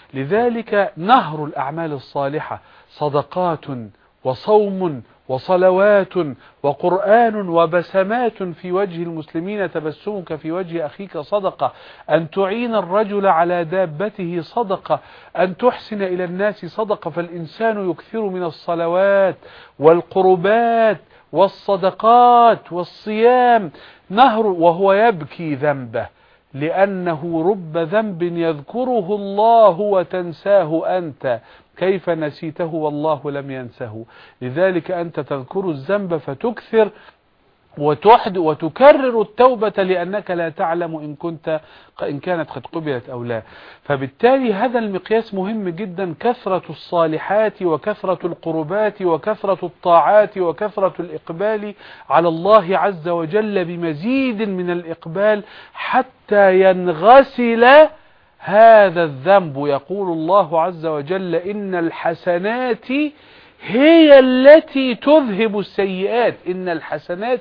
لذلك نهر الأعمال الصالحة صدقات وصوم وصلوات وقرآن وبسمات في وجه المسلمين، تبسمك في وجه أخيك صدقة، أن تعين الرجل على دابته صدقة، أن تحسن إلى الناس صدقة. فالإنسان يكثر من الصلوات والقربات والصدقات والصيام نهر، وهو يبكي ذنبه، لأنه رب ذنب يذكره الله وتنساه أنت، كيف نسيته والله لم ينسه. لذلك أنت تذكر الذنب فتكثر وتحد وتكرر التوبة، لأنك لا تعلم إن كنت إن كانت قد قبلت أو لا. فبالتالي هذا المقياس مهم جدا، كثرة الصالحات وكثرة القربات وكثرة الطاعات وكثرة الإقبال على الله عز وجل بمزيد من الإقبال حتى ينغسل هذا الذنب. يقول الله عز وجل إن الحسنات هي التي تذهب السيئات، إن الحسنات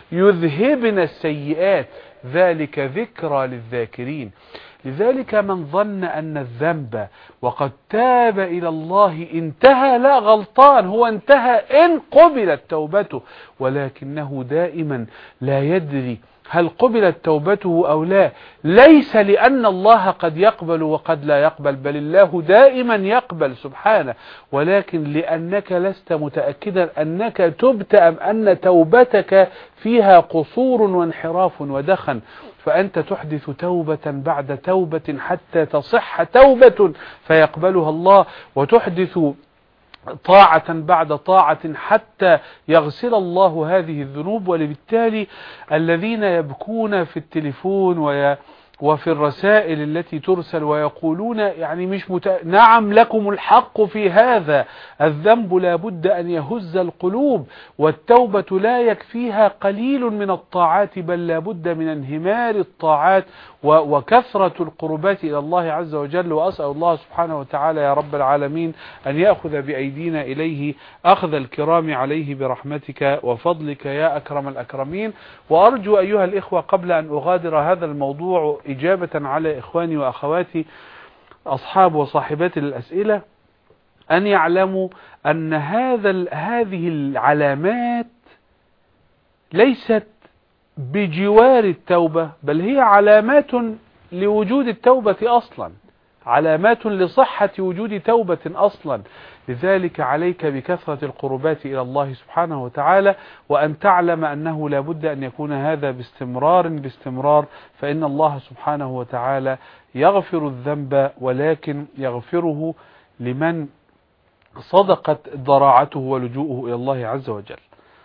يذهبن السيئات، ذلك ذكرى للذاكرين. لذلك من ظن أن الذنب وقد تاب إلى الله انتهى، لا، غلطان، هو انتهى إن قبلت توبته، ولكنه دائما لا يدري هل قبلت توبته أو لا، ليس لأن الله قد يقبل وقد لا يقبل، بل الله دائما يقبل سبحانه، ولكن لأنك لست متأكدا أنك تبت أم أن توبتك فيها قصور وانحراف ودخن، فأنت تحدث توبة بعد توبة حتى تصح توبة فيقبلها الله، وتحدث طاعة بعد طاعة حتى يغسل الله هذه الذنوب. وبالتالي الذين يبكون في التليفون وي وفي الرسائل التي ترسل ويقولون يعني مش مت... نعم لكم الحق في هذا، الذنب لا بد أن يهز القلوب، والتوبة لا يكفيها قليل من الطاعات، بل لا بد من انهمار الطاعات وكثرة القربات إلى الله عز وجل. وأسأل الله سبحانه وتعالى يا رب العالمين أن يأخذ بأيدينا إليه أخذ الكرام عليه برحمتك وفضلك يا أكرم الأكرمين. وأرجو أيها الإخوة قبل أن أغادر هذا الموضوع إجابة على إخواني وأخواتي أصحاب وصاحبات الأسئلة أن يعلموا أن هذا هذه العلامات ليست بجوار التوبة، بل هي علامات لوجود التوبة أصلا، علامات لصحة وجود توبة أصلا. لذلك عليك بكثرة القربات إلى الله سبحانه وتعالى، وأن تعلم أنه لا بد أن يكون هذا باستمرار باستمرار، فإن الله سبحانه وتعالى يغفر الذنب ولكن يغفره لمن صدقت ضراعته ولجوءه إلى الله عز وجل.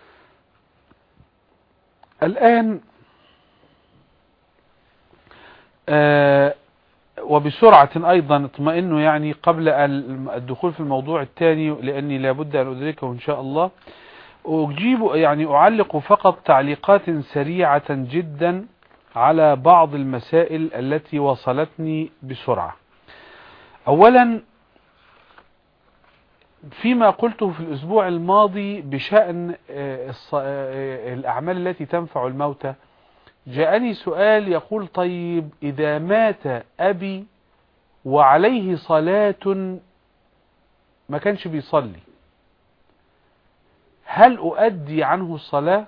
الآن آه وبسرعة أيضا اطمئنوا يعني قبل الدخول في الموضوع الثاني، لأني لابد أن أدركه إن شاء الله. أجيب يعني أعلق فقط تعليقات سريعة جدا على بعض المسائل التي وصلتني بسرعة. أولا، فيما قلته في الأسبوع الماضي بشأن الأعمال التي تنفع الموتى، جاءني سؤال يقول: طيب إذا مات أبي وعليه صلاة ما كانش بيصلي، هل أؤدي عنه الصلاة؟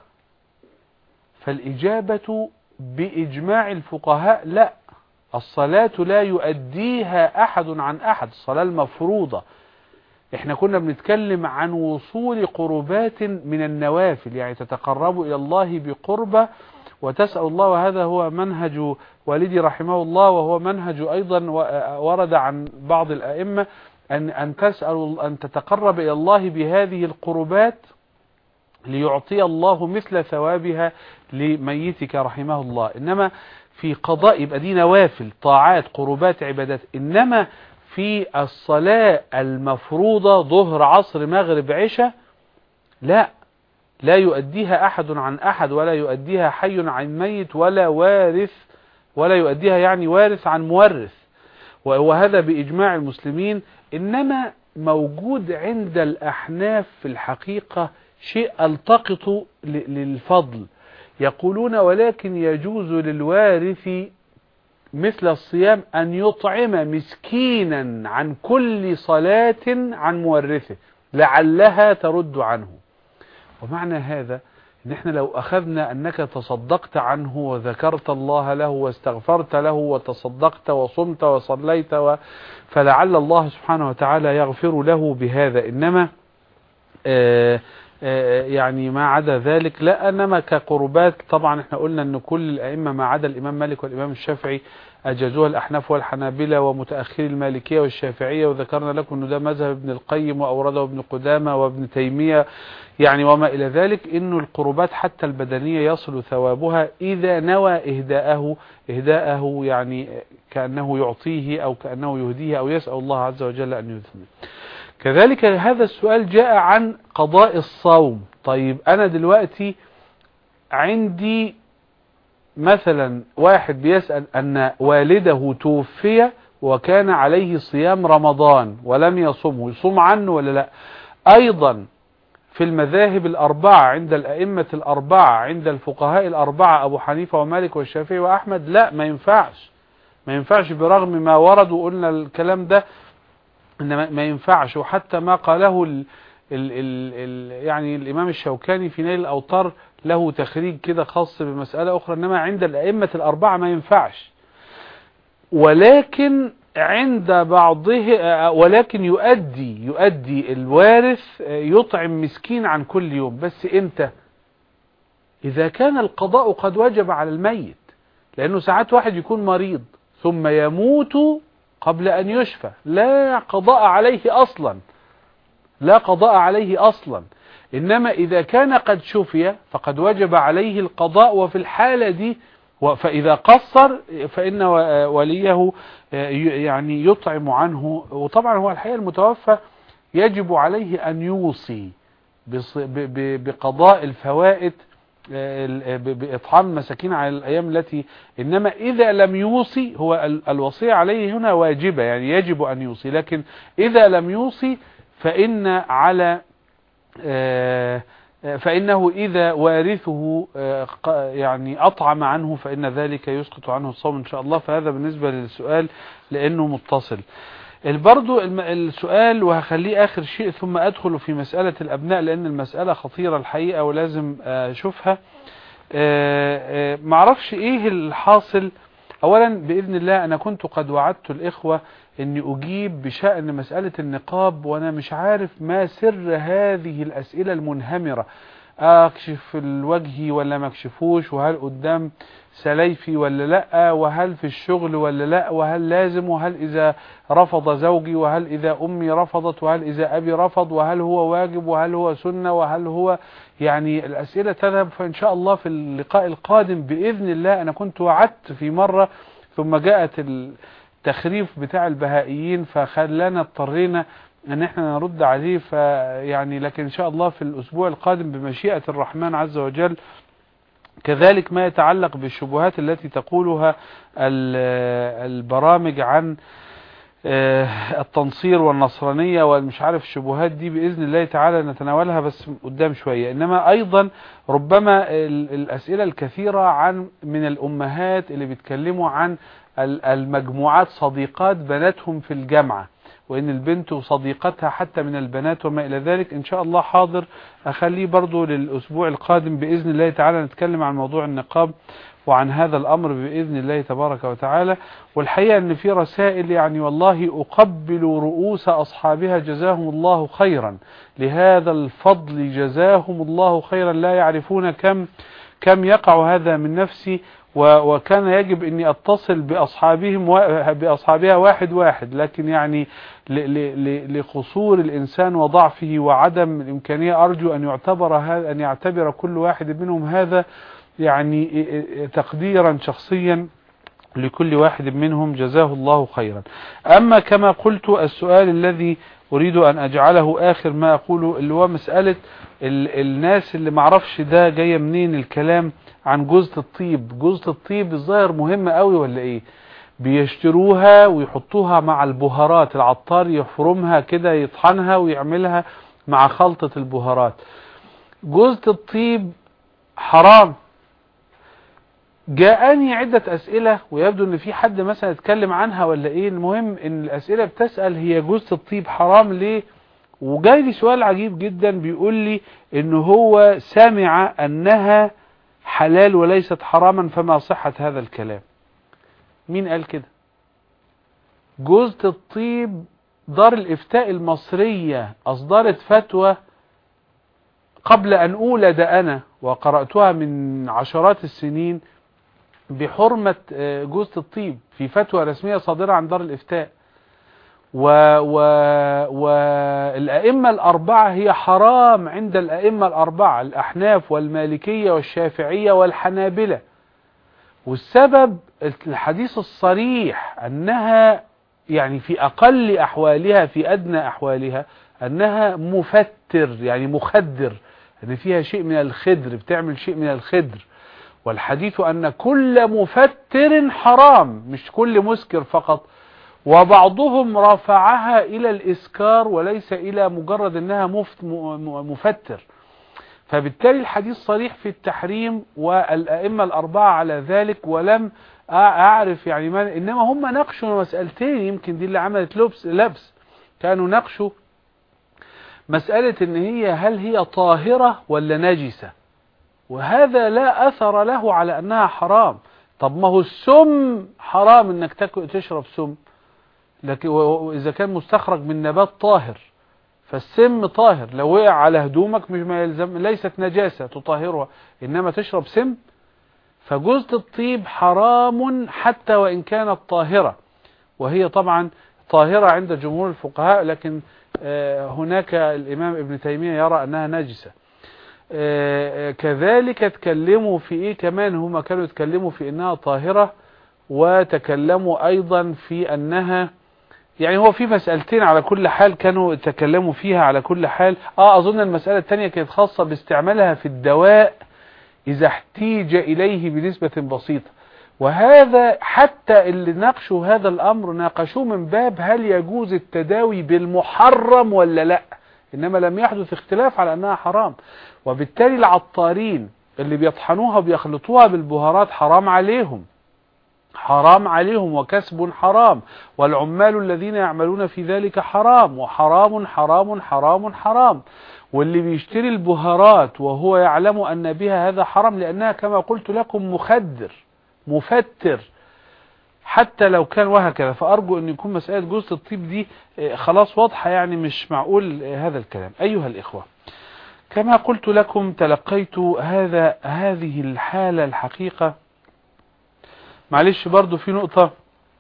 فالإجابة بإجماع الفقهاء لا، الصلاة لا يؤديها أحد عن أحد، الصلاة المفروضة. احنا كنا بنتكلم عن وصول قربات من النوافل، يعني تتقرب إلى الله بقربة وتسأل الله، وهذا هو منهج والدي رحمه الله، وهو منهج أيضا ورد عن بعض الأئمة أن أن تسأل أن تتقرب إلى الله بهذه القربات ليعطي الله مثل ثوابها لميتك رحمه الله. إنما في قضاء يبقى دي نوافل، طاعات، قربات، عبادات. إنما في الصلاة المفروضة ظهر عصر مغرب عشاء لا، لا يؤديها أحد عن أحد، ولا يؤديها حي عن ميت، ولا وارث، ولا يؤديها يعني وارث عن مورث، وهذا بإجماع المسلمين. إنما موجود عند الأحناف في الحقيقة شيء التقط للفضل، يقولون: ولكن يجوز للوارث مثل الصيام أن يطعم مسكينا عن كل صلاة عن مورثه لعلها ترد عنه. ومعنى هذا ان احنا لو اخذنا انك تصدقت عنه وذكرت الله له واستغفرت له وتصدقت وصمت وصليت و... فلعل الله سبحانه وتعالى يغفر له بهذا. انما آآ آآ يعني ما عدا ذلك لا. انما كقربات طبعا احنا قلنا ان كل الائمه ما عدا الامام مالك والامام الشافعي أجازوها الأحناف والحنابلة ومتأخري المالكية والشافعية، وذكرنا لكم أنه ده مذهب ابن القيم وأورده ابن قدامة وابن تيمية يعني وما إلى ذلك، إنه القربات حتى البدنية يصل ثوابها إذا نوى إهداءه إهداءه يعني كأنه يعطيه أو كأنه يهديه أو يسأل الله عز وجل أن يهديه. كذلك هذا السؤال جاء عن قضاء الصوم. طيب أنا دلوقتي عندي مثلا واحد بيسأل أن والده توفي وكان عليه صيام رمضان ولم يصومه، يصوم عنه ولا لا؟ أيضا في المذاهب الأربعة عند الأئمة الأربعة، عند الفقهاء الأربعة أبو حنيفة ومالك والشافعي وأحمد، لا ما ينفعش، ما ينفعش برغم ما ورد وقلنا الكلام ده إن ما ينفعش. وحتى ما قاله ال ال ال ال يعني الإمام الشوكاني في نيل الأوطار له تخريج كده خاص بمسألة أخرى، إنما عند الأئمة الأربعة ما ينفعش. ولكن عند بعضه ولكن يؤدي يؤدي الوارث يطعم مسكين عن كل يوم، بس إمتى؟ إذا كان القضاء قد وجب على الميت، لأنه ساعات واحد يكون مريض ثم يموت قبل أن يشفى، لا قضاء عليه أصلا، لا قضاء عليه أصلا. إنما إذا كان قد شفي فقد وجب عليه القضاء، وفي الحالة دي فإذا قصر فإن وليه يعني يطعم عنه. وطبعا هو الحقيقة المتوفى يجب عليه أن يوصي بقضاء الفوائد بإطعام المساكين على الأيام التي، إنما إذا لم يوصي، هو الوصية عليه هنا واجبة، يعني يجب أن يوصي، لكن إذا لم يوصي فإن على فإنه إذا وارثه يعني أطعم عنه فإن ذلك يسقط عنه الصوم إن شاء الله. فهذا بالنسبة للسؤال لأنه متصل. برضو السؤال وهخليه آخر شيء ثم أدخل في مسألة الأبناء، لأن المسألة خطيرة الحقيقة ولازم أشوفها. معرفش إيه الحاصل. أولا بإذن الله أنا كنت قد وعدت الإخوة أني أجيب بشأن مسألة النقاب، وأنا مش عارف ما سر هذه الأسئلة المنهمرة، أكشف الوجه ولا ما اكشفوش، وهل قدام سليفي ولا لا، وهل في الشغل ولا لا، وهل لازم، وهل إذا رفض زوجي، وهل إذا أمي رفضت، وهل إذا أبي رفض، وهل هو واجب، وهل هو سنة، وهل هو يعني الأسئلة تذهب. فإن شاء الله في اللقاء القادم بإذن الله، أنا كنت وعدت في مرة ثم جاءت التخريف بتاع البهائيين فخلانا اضطرينا ان احنا نرد عليه، فيعني لكن ان شاء الله في الاسبوع القادم بمشيئة الرحمن عز وجل. كذلك ما يتعلق بالشبهات التي تقولها البرامج عن التنصير والنصرانية والمش عارف، الشبهات دي بإذن الله تعالى نتناولها بس قدام شوية. إنما أيضا ربما الأسئلة الكثيرة عن من الأمهات اللي بيتكلموا عن المجموعات، صديقات بناتهم في الجامعة، وإن البنت وصديقتها حتى من البنات وما إلى ذلك. إن شاء الله حاضر أخليه برضو للأسبوع القادم بإذن الله تعالى، نتكلم عن موضوع النقاب وعن هذا الأمر بإذن الله تبارك وتعالى. والحقيقة أن في رسائل يعني والله أقبل رؤوس أصحابها جزاهم الله خيرا، لهذا الفضل جزاهم الله خيرا، لا يعرفون كم كم يقع هذا من نفسي، وكان يجب أني أتصل بأصحابهم بأصحابها واحد واحد، لكن يعني لقصور الإنسان وضعفه وعدم الإمكانية أرجو أن يعتبر هذا أن يعتبر كل واحد منهم هذا يعني تقديرا شخصيا لكل واحد منهم جزاه الله خيرا. أما كما قلت السؤال الذي أريد أن أجعله آخر ما أقوله اللي هو مسألة الناس اللي معرفش ده جاية منين الكلام عن جوزة الطيب. جوزة الطيب الظاهر مهمة قوي ولا ايه؟ بيشتروها ويحطوها مع البهارات، العطار يفرمها كده يطحنها ويعملها مع خلطة البهارات. جوزة الطيب حرام. جاءني عدة أسئلة ويبدو ان في حد مثلا يتكلم عنها ولا ايه. المهم ان الأسئلة بتسأل هي جوزة الطيب حرام ليه، وجاي لي سؤال عجيب جدا بيقول لي ان هو سمع انها حلال وليست حراما، فما صحة هذا الكلام؟ مين قال كده؟ جوزة الطيب دار الإفتاء المصرية أصدرت فتوى قبل أن أولد أنا، وقرأتها من عشرات السنين، بحرمة جوزة الطيب في فتوى رسمية صادرة عن دار الإفتاء. والأئمة و... الأربعة هي حرام عند الأئمة الأربعة، الأحناف والمالكية والشافعية والحنابلة. والسبب الحديث الصريح أنها يعني في أقل أحوالها في أدنى أحوالها أنها مفتر، يعني مخدر، أن فيها شيء من الخدر، بتعمل شيء من الخدر. والحديث أن كل مفتر حرام، مش كل مسكر فقط. وبعضهم رفعها إلى الإسكار وليس إلى مجرد أنها مفتر. فبالتالي الحديث صريح في التحريم والأئمة الأربعة على ذلك، ولم أعرف يعني ما، إنما هم ناقشوا مسألتين يمكن دي اللي عملت لبس لبس. كانوا ناقشوا مسألة إن هي هل هي طاهرة ولا نجسة، وهذا لا أثر له على أنها حرام. طب ما هو السم حرام إنك تشرب سم، لكن إذا كان مستخرج من نبات طاهر فالسم طاهر، لو وقع على هدومك مش ما يلزم، ليست نجاسة تطهرها، إنما تشرب سم. فجوزة الطيب حرام حتى وإن كانت طاهرة، وهي طبعا طاهرة عند جمهور الفقهاء، لكن هناك الإمام ابن تيمية يرى أنها نجسة. كذلك تكلموا في إيه كمان، هم كانوا يتكلموا في أنها طاهرة، وتكلموا أيضا في أنها يعني هو في مسألتين على كل حال كانوا يتكلموا فيها على كل حال. آه أظن المسألة الثانية كانت خاصة باستعمالها في الدواء إذا احتيج إليه بنسبة بسيطة. وهذا حتى اللي ناقشوا هذا الأمر ناقشوه من باب هل يجوز التداوي بالمحرم ولا لا، إنما لم يحدث اختلاف على أنها حرام. وبالتالي العطارين اللي بيطحنوها وبيخلطوها بالبهارات حرام عليهم، حرام عليهم وكسب حرام، والعمال الذين يعملون في ذلك حرام، وحرام حرام حرام حرام. واللي بيشتري البهارات وهو يعلم أن بها هذا حرام، لأنها كما قلت لكم مخدر مفتر حتى لو كان وهكذا. فأرجو أن يكون مسألة جزء الطيب دي خلاص واضحة، يعني مش معقول هذا الكلام. أيها الإخوة، كما قلت لكم تلقيت هذا هذه الحالة الحقيقة. معلش برضو في نقطة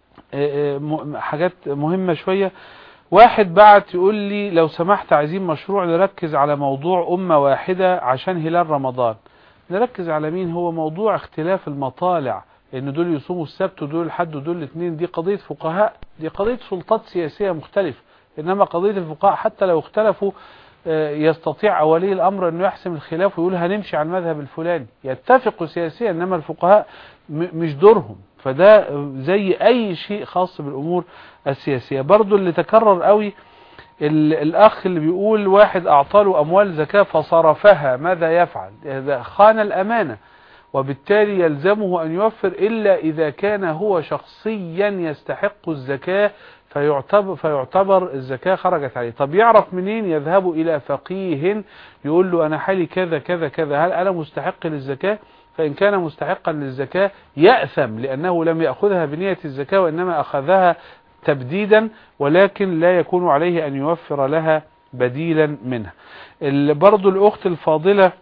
حاجات مهمة شوية. واحد بعت يقول لي لو سمحت عايزين مشروع نركز على موضوع أمة واحدة عشان هلال رمضان. نركز على مين؟ هو موضوع اختلاف المطالع، ان دول يصوموا السبت ودول الحد ودول الاثنين، دي قضية فقهاء، دي قضية سلطات سياسية مختلفة. انما قضية الفقهاء حتى لو اختلفوا يستطيع ولي الامر انه يحسم الخلاف ويقول هنمشي على المذهب الفلاني، يتفقوا سياسيا، انما الفقهاء مش دورهم. فده زي اي شيء خاص بالامور السياسية. برضو اللي تكرر قوي الاخ اللي بيقول واحد اعطاله اموال زكاة فصرفها ماذا يفعل؟ هذا خان الامانة، وبالتالي يلزمه أن يوفر إلا إذا كان هو شخصيا يستحق الزكاة فيعتبر, فيعتبر الزكاة خرجت عليه. طب يعرف منين؟ يذهب إلى فقيه يقول له أنا حالي كذا كذا كذا، هل أنا مستحق للزكاة؟ فإن كان مستحقا للزكاة يأثم لأنه لم يأخذها بنية الزكاة وإنما أخذها تبديدا، ولكن لا يكون عليه أن يوفر لها بديلا منها. برضو الأخت الفاضلة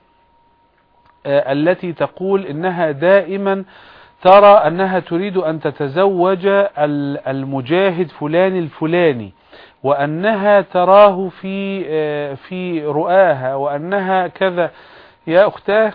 التي تقول إنها دائما ترى أنها تريد أن تتزوج المجاهد فلان الفلاني، وأنها تراه في في رؤاها، وأنها كذا. يا أختاه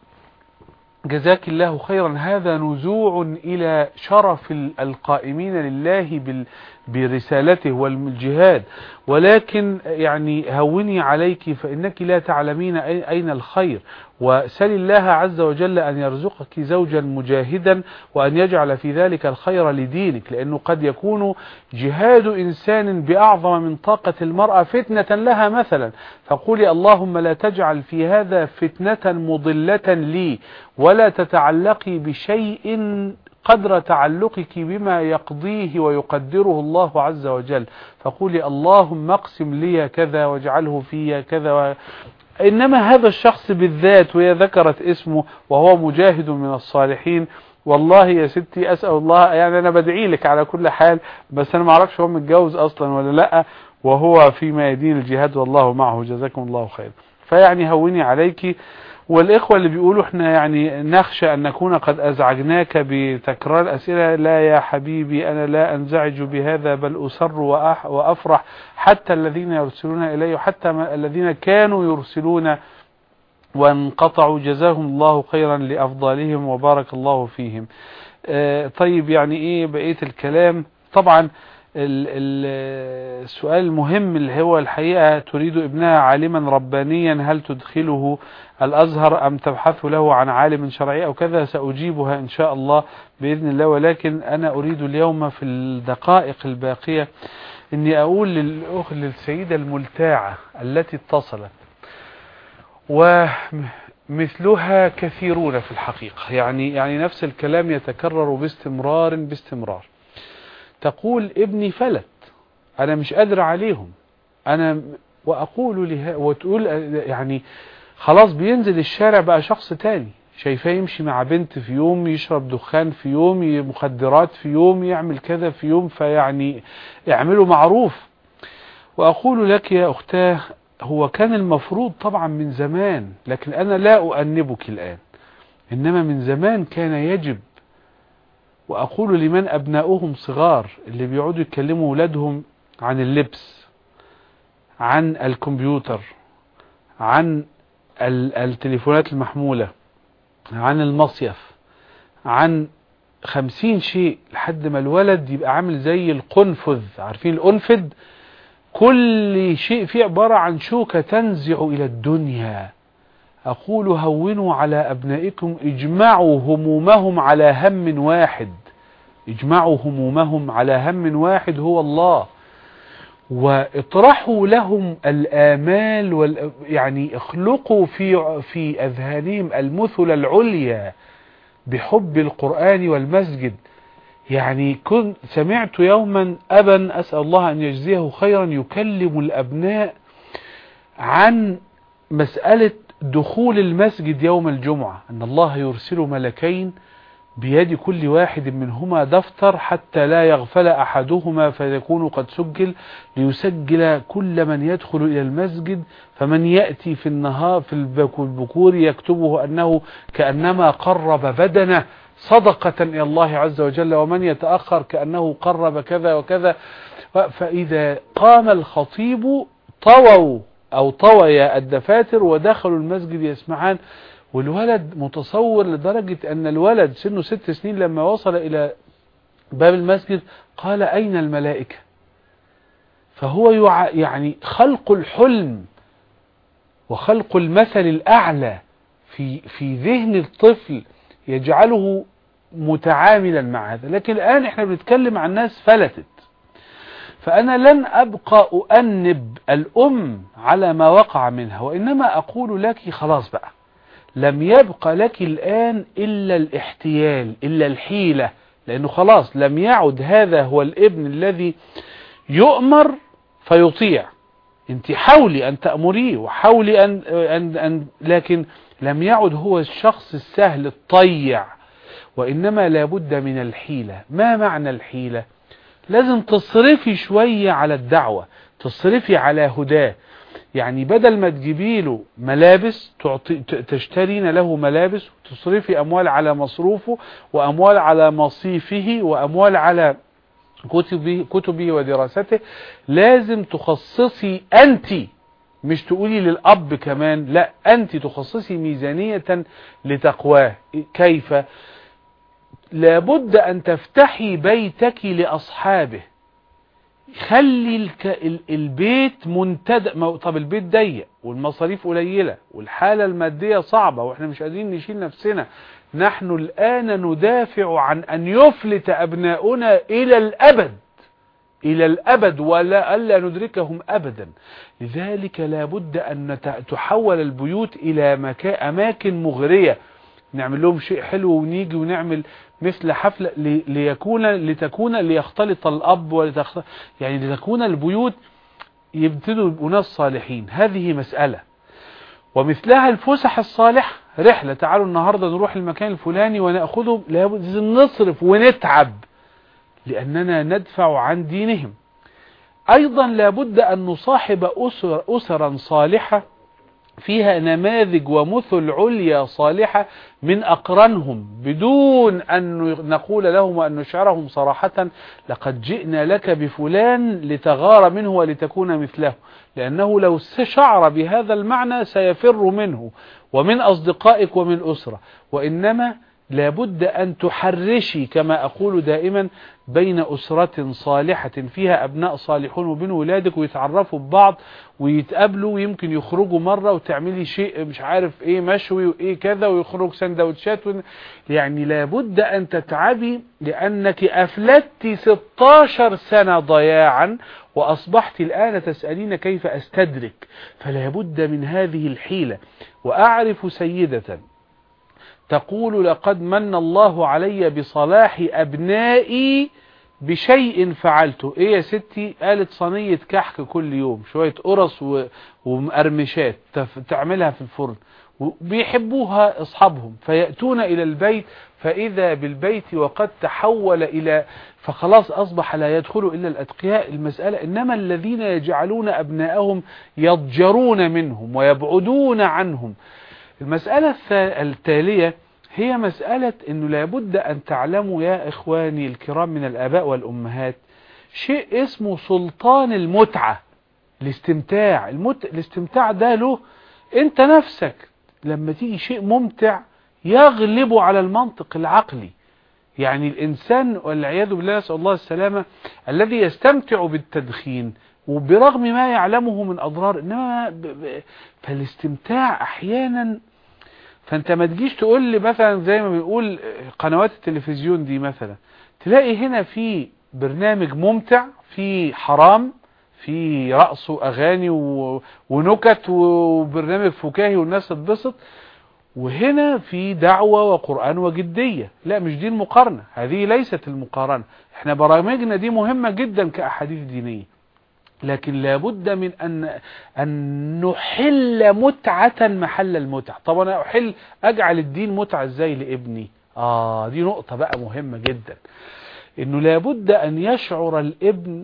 جزاك الله خيرا، هذا نزوع إلى شرف القائمين لله برسالته والجهاد، ولكن يعني هوني عليك فإنك لا تعلمين أين الخير. وسل الله عز وجل أن يرزقك زوجا مجاهدا وأن يجعل في ذلك الخير لدينك، لأنه قد يكون جهاد إنسان بأعظم من طاقة المرأة فتنة لها مثلا، فقولي اللهم لا تجعل في هذا فتنة مضلة لي، ولا تتعلقي بشيء قدر تعلقك بما يقضيه ويقدره الله عز وجل، فقولي اللهم اقسم لي كذا واجعله في كذا و... إنما هذا الشخص بالذات، وهي ذكرت اسمه وهو مجاهد من الصالحين، والله يا ستي أسأل الله، يعني أنا بدعي لك على كل حال، بس أنا ما اعرفش هو متجوز أصلا ولا لأ، وهو فيما يدين الجهاد والله معه، جزاكم الله خير. فيعني هوني عليك. والإخوة اللي بيقولوا احنا يعني نخشى أن نكون قد أزعجناك بتكرار الأسئلة، لا يا حبيبي أنا لا أنزعج بهذا، بل أسر وأفرح، حتى الذين يرسلون إلي وحتى الذين كانوا يرسلون وانقطعوا، جزاهم الله خيرا لأفضالهم وبارك الله فيهم. اه طيب يعني إيه بقية الكلام؟ طبعا السؤال المهم اللي هو الحقيقة تريد ابنها عالما ربانيا، هل تدخله الأزهر أم تبحث له عن عالم شرعي أو كذا؟ سأجيبها إن شاء الله بإذن الله، ولكن أنا أريد اليوم في الدقائق الباقية أني أقول للأخت للسيدة الملتاعة التي اتصلت، ومثلها كثيرون في الحقيقة، يعني يعني نفس الكلام يتكرر باستمرار باستمرار. تقول ابني فلت، أنا مش قادر عليهم، أنا وأقول لها، وتقول يعني خلاص بينزل الشارع بقى شخص تاني، شايفاه يمشي مع بنت في يوم، يشرب دخان في يوم، مخدرات في يوم، يعمل كذا في يوم، فيعني اعملوا معروف. وأقول لك يا أختاه هو كان المفروض طبعا من زمان، لكن أنا لا أؤنبك الآن، إنما من زمان كان يجب. وأقول لمن أبناؤهم صغار اللي بيقعدوا يتكلموا ولادهم عن اللبس، عن الكمبيوتر، عن التليفونات المحمولة، عن المصيف، عن خمسين شيء، لحد ما الولد يبقى عامل زي القنفذ. عارفين القنفذ؟ كل شيء فيه عبارة عن شوكة تنزع إلى الدنيا، أقول هونوا على أبنائكم، اجمعوا همومهم على هم واحد، اجمعوا همومهم على هم واحد هو الله، واطرحوا لهم الآمال وال... يعني اخلقوا في في أذهانهم المثل العليا بحب القرآن والمسجد. يعني كنت سمعت يوما أبا أسأل الله أن يجزيه خيرا يكلم الأبناء عن مسألة دخول المسجد يوم الجمعة، أن الله يرسل ملكين بيد كل واحد منهما دفتر حتى لا يغفل أحدهما فيكون قد سجل، ليسجل كل من يدخل إلى المسجد، فمن يأتي في النهار في البكور يكتبه أنه كأنما قرب بدنه صدقة إلى الله عز وجل، ومن يتأخر كأنه قرب كذا وكذا. فإذا قام الخطيب طووا أو طوي الدفاتر ودخلوا المسجد يسمعان، والولد متصور لدرجة أن الولد سنه ست سنين لما وصل إلى باب المسجد قال أين الملائكة؟ فهو يعني خلق الحلم وخلق المثل الأعلى في في ذهن الطفل يجعله متعاملا مع هذا. لكن الآن احنا بنتكلم عن ناس فلتت، فأنا لن أبقى أؤنب الأم على ما وقع منها، وإنما أقول لك خلاص بقى، لم يبقى لك الآن إلا الاحتيال، إلا الحيلة، لأنه خلاص لم يعد هذا هو الابن الذي يؤمر فيطيع. انت حاولي أن تأمريه وحاولي أن, أن, أن لكن لم يعد هو الشخص السهل الطيع، وإنما لابد من الحيلة. ما معنى الحيلة؟ لازم تصرفي شوية على الدعوة، تصرفي على هداه. يعني بدل ما تجيبي له ملابس تشترين له ملابس وتصرفي أموال على مصروفه وأموال على مصيفه وأموال على كتبه, كتبه ودراسته، لازم تخصصي أنت، مش تقولي للأب كمان، لا أنت تخصصي ميزانية لتقواه. كيف؟ لابد أن تفتحي بيتك لأصحابه، خلي الك... البيت منتدى. طب البيت ضيق والمصاريف قليلة والحالة المادية صعبة وإحنا مش قادرين نشيل نفسنا، نحن الآن ندافع عن أن يفلت أبناؤنا إلى الأبد، إلى الأبد ولا ألا ندركهم أبدا. لذلك لابد أن تحول البيوت إلى مكا... أماكن مغرية، نعمل لهم شيء حلو ونيجي ونعمل مثل حفلة ليكون لتكون ليختلط الأب ولتخ... يعني لتكون البيوت يبتدوا بأناس صالحين. هذه مسألة. ومثلها الفسح الصالحة، رحلة، تعالوا النهاردة نروح المكان الفلاني ونأخذهم، لازم نصرف ونتعب لأننا ندفع عن دينهم. أيضا لابد أن نصاحب أسر أسرا صالحة فيها نماذج ومثل عليا صالحة من أقرانهم، بدون أن نقول لهم وأن نشعرهم صراحة لقد جئنا لك بفلان لتغار منه ولتكون مثله، لأنه لو شعر بهذا المعنى سيفر منه ومن أصدقائك ومن أسرة. وإنما لابد أن تحرشي كما أقول دائما بين أسرة صالحة فيها أبناء صالحون وبين ولادك، ويتعرفوا ببعض ويتقابلوا ويمكن يخرجوا مرة وتعملي شيء مش عارف ايه مشوي وايه كذا ويخرج سندوتشات و... يعني لابد أن تتعبي لأنك أفلتي ستاشر سنة ضياعا وأصبحت الآن تسألين كيف أستدرك. فلابد من هذه الحيلة. وأعرف سيدة تقول لقد من الله علي بصلاح أبنائي بشيء فعلته. ايه يا ستي؟ قالت صينية كحك كل يوم، شوية قرص ومقرمشات تعملها في الفرن، بيحبوها اصحابهم فيأتون الى البيت فاذا بالبيت وقد تحول الى، فخلاص اصبح لا يدخل الا الاتقياء المسألة. انما الذين يجعلون ابنائهم يضجرون منهم ويبعدون عنهم. المسألة التالية هي مسألة انه لابد ان تعلموا يا اخواني الكرام من الاباء والامهات شيء اسمه سلطان المتعة، الاستمتاع. المت... الاستمتاع ده له انت نفسك لما تيجي شيء ممتع يغلب على المنطق العقلي. يعني الانسان والعياذ بالله نسأل الله السلامة الذي يستمتع بالتدخين وبرغم ما يعلمه من اضرار، انما ب... ب... فالاستمتاع احيانا فانت ما تجيش تقول لي مثلا زي ما بنقول قنوات التلفزيون دي مثلا، تلاقي هنا في برنامج ممتع، في حرام، في رقص واغاني ونكت وبرنامج فكاهي والناس تتبسط، وهنا في دعوة وقرآن وجدية. لا، مش دي المقارنة، هذه ليست المقارنة. احنا برامجنا دي مهمة جدا كأحاديث دينية، لكن لابد من أن أن نحل متعة محل المتع. طب أنا أحل أجعل الدين متعة إزاي لابني؟ آه دي نقطة بقى مهمة جدا، إنه لابد أن يشعر الابن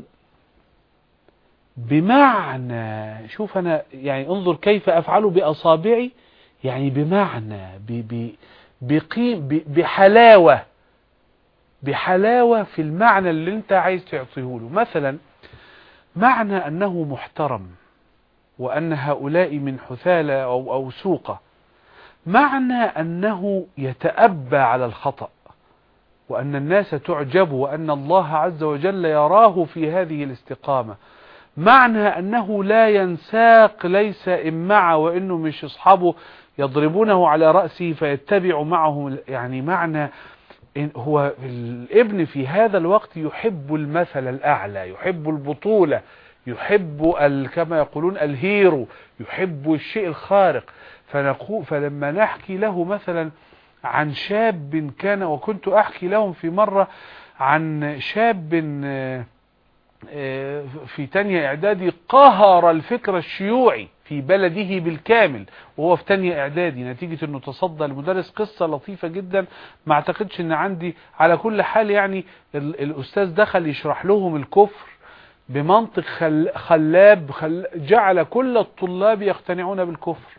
بمعنى، شوف أنا يعني انظر كيف أفعله بأصابعي، يعني بمعنى بقيم بحلاوة بحلاوة في المعنى اللي انت عايز تعطيه له. مثلا معنى أنه محترم، وأن هؤلاء من حثالة أو, أو سوقة. معنى أنه يتأبى على الخطأ، وأن الناس تعجب، وأن الله عز وجل يراه في هذه الاستقامة. معنى أنه لا ينساق، ليس إمعة، وإنه مش أصحابه يضربونه على رأسه فيتبع معهم. يعني معنى إن هو الابن في هذا الوقت يحب المثل الأعلى، يحب البطولة، يحب كما يقولون الهيرو، يحب الشيء الخارق. فنقول فلما نحكي له مثلا عن شاب كان، وكنت أحكي لهم في مرة عن شاب في تانية إعدادي قهر الفكر الشيوعي في بلده بالكامل وهو في تانية إعدادي، نتيجة أنه تصدى لمدرس. قصة لطيفة جدا، ما أعتقدش أن عندي. على كل حال يعني الأستاذ دخل يشرح لهم الكفر بمنطق خل... خلاب خل... جعل كل الطلاب يقتنعون بالكفر،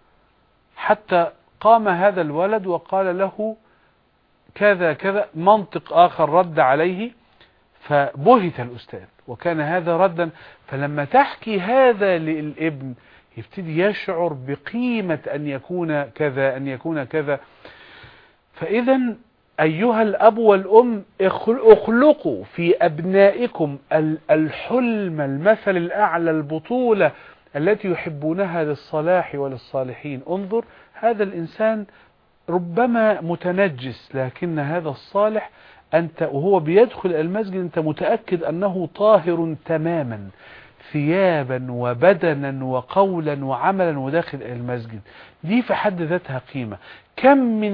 حتى قام هذا الولد وقال له كذا كذا، منطق آخر رد عليه، فبهت الأستاذ، وكان هذا ردا. فلما تحكي هذا للابن يبتدي يشعر بقيمة أن يكون كذا، أن يكون كذا. فإذا أيها الأب والأم اخلقوا في أبنائكم الحلم، المثل الأعلى، البطولة التي يحبونها للصلاح وللصالحين. انظر، هذا الإنسان ربما متنجس، لكن هذا الصالح أنت وهو بيدخل المسجد أنت متأكد أنه طاهر تماما، ثيابا وبدنا وقولا وعملا، وداخل المسجد. دي في حد ذاتها قيمة. كم من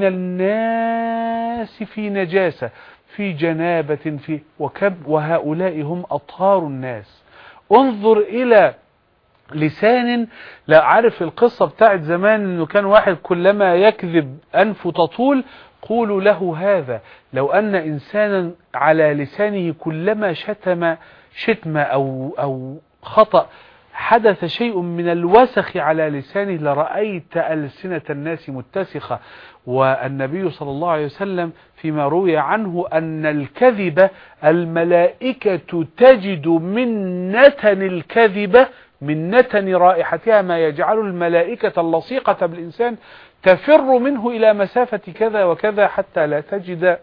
الناس في نجاسة، في جنابة، في وكم وهؤلاء هم أطهار الناس. انظر إلى لسان، لا عارف القصة بتاعت زمان انه كان واحد كلما يكذب أنف تطول قولوا له هذا. لو أن إنسانا على لسانه كلما شتم شتم أو, أو خطأ حدث شيء من الوسخ على لسانه لرأيت ألسنة الناس متسخة. والنبي صلى الله عليه وسلم فيما روي عنه أن الكذبة الملائكة تجد من نتن الكذبة، من نتن رائحتها، ما يجعل الملائكة اللصيقة بالإنسان تفر منه إلى مسافة كذا وكذا حتى لا تجد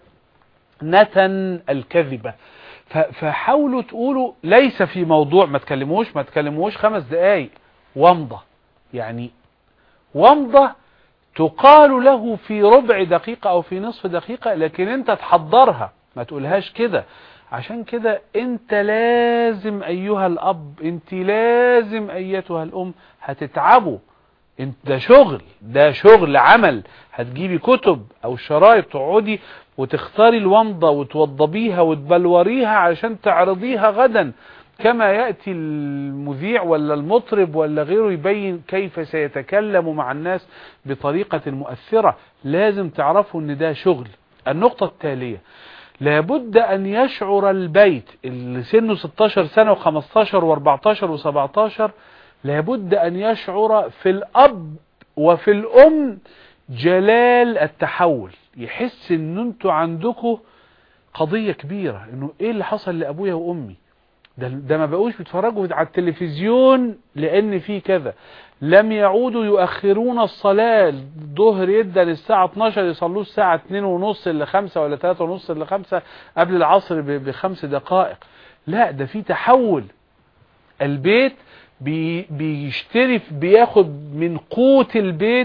نتن الكذبة. فحاولوا تقولوا ليس في موضوع، ما تكلموش ما تكلموش خمس دقايق ومضة، يعني ومضة تقال له في ربع دقيقة أو في نصف دقيقة، لكن أنت تحضرها ما تقولهاش كده. عشان كده أنت لازم أيها الأب، أنت لازم أيتها الأم، هتتعبوا. انت ده شغل، ده شغل عمل. هتجيبي كتب او شرايط تقعدي وتختاري الومضة وتوضبيها وتبلوريها عشان تعرضيها غدا، كما يأتي المذيع ولا المطرب ولا غيره يبين كيف سيتكلم مع الناس بطريقة مؤثرة. لازم تعرفوا ان ده شغل. النقطة التالية، لابد ان يشعر البيت اللي سنه ستاشر سنة وخمستاشر واربعتاشر وسبعتاشر، لابد أن يشعر في الأب وفي الأم جلال التحول، يحس أن أنتوا عندكم قضية كبيرة، أنه إيه اللي حصل لأبويا وأمي، ده, ده ما بقوش بيتفرجوا على التلفزيون لأن في كذا، لم يعودوا يؤخرون الصلاة، الظهر يدى للساعة اتناشر يصلوا الساعة اتنين ونص إلى خمسة ولا تلاتة ونص إلى خمسة قبل العصر بخمس دقائق. لا، ده في تحول. البيت بي بيشتري، بياخد من قوت البيت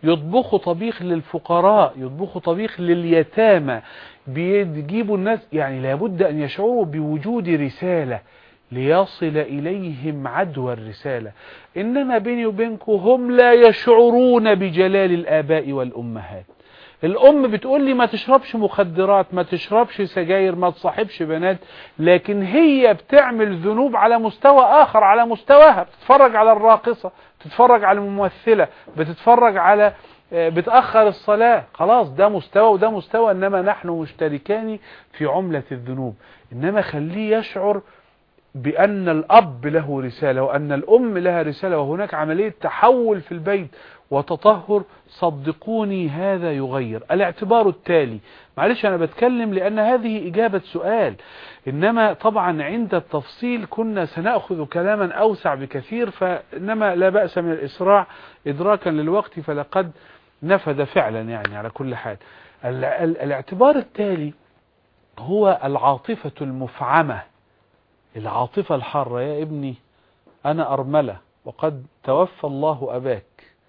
يطبخوا طبيخ للفقراء، يطبخوا طبيخ لليتامى، بيجيبوا الناس. يعني لابد أن يشعروا بوجود رسالة ليصل إليهم عدوى الرسالة. إنما بيني وبينكم هم لا يشعرون بجلال الآباء والأمهات. الأم بتقول لي ما تشربش مخدرات، ما تشربش سجاير، ما تصاحبش بنات، لكن هي بتعمل ذنوب على مستوى آخر، على مستواها. بتتفرج على الراقصة، بتتفرج على الممثلة، بتتفرج على بتأخر الصلاة. خلاص ده مستوى وده مستوى، إنما نحن مشتركان في عملة الذنوب. إنما خليه يشعر بأن الأب له رسالة وأن الأم لها رسالة، وهناك عملية تحول في البيت وتطهر. صدقوني هذا يغير. الاعتبار التالي، معلش أنا بتكلم لأن هذه إجابة سؤال، إنما طبعا عند التفصيل كنا سنأخذ كلاما أوسع بكثير، فإنما لا بأس من الإسراع إدراكا للوقت، فلقد نفذ فعلا يعني على كل حال. الاعتبار التالي هو العاطفة المفعمة، العاطفة الحارة. يا ابني أنا أرملة وقد توفى الله أباك،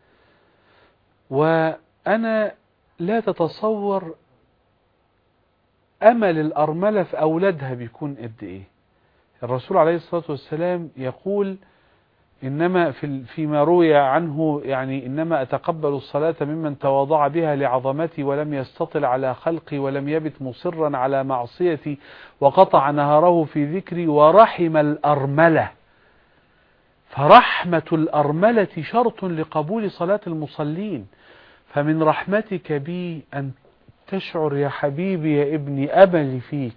وأنا لا تتصور أمل الأرملة في أولادها بيكون قد إيه. الرسول عليه الصلاة والسلام يقول إنما في فيما روي عنه يعني إنما أتقبل الصلاة ممن تواضع بها لعظمتي ولم يستطل على خلقي ولم يبت مصرا على معصيتي وقطع نهاره في ذكري ورحم الأرملة. فرحمة الأرملة شرط لقبول صلاة المصلين. فمن رحمتك بي أن تشعر يا حبيبي يا ابني، أملي فيك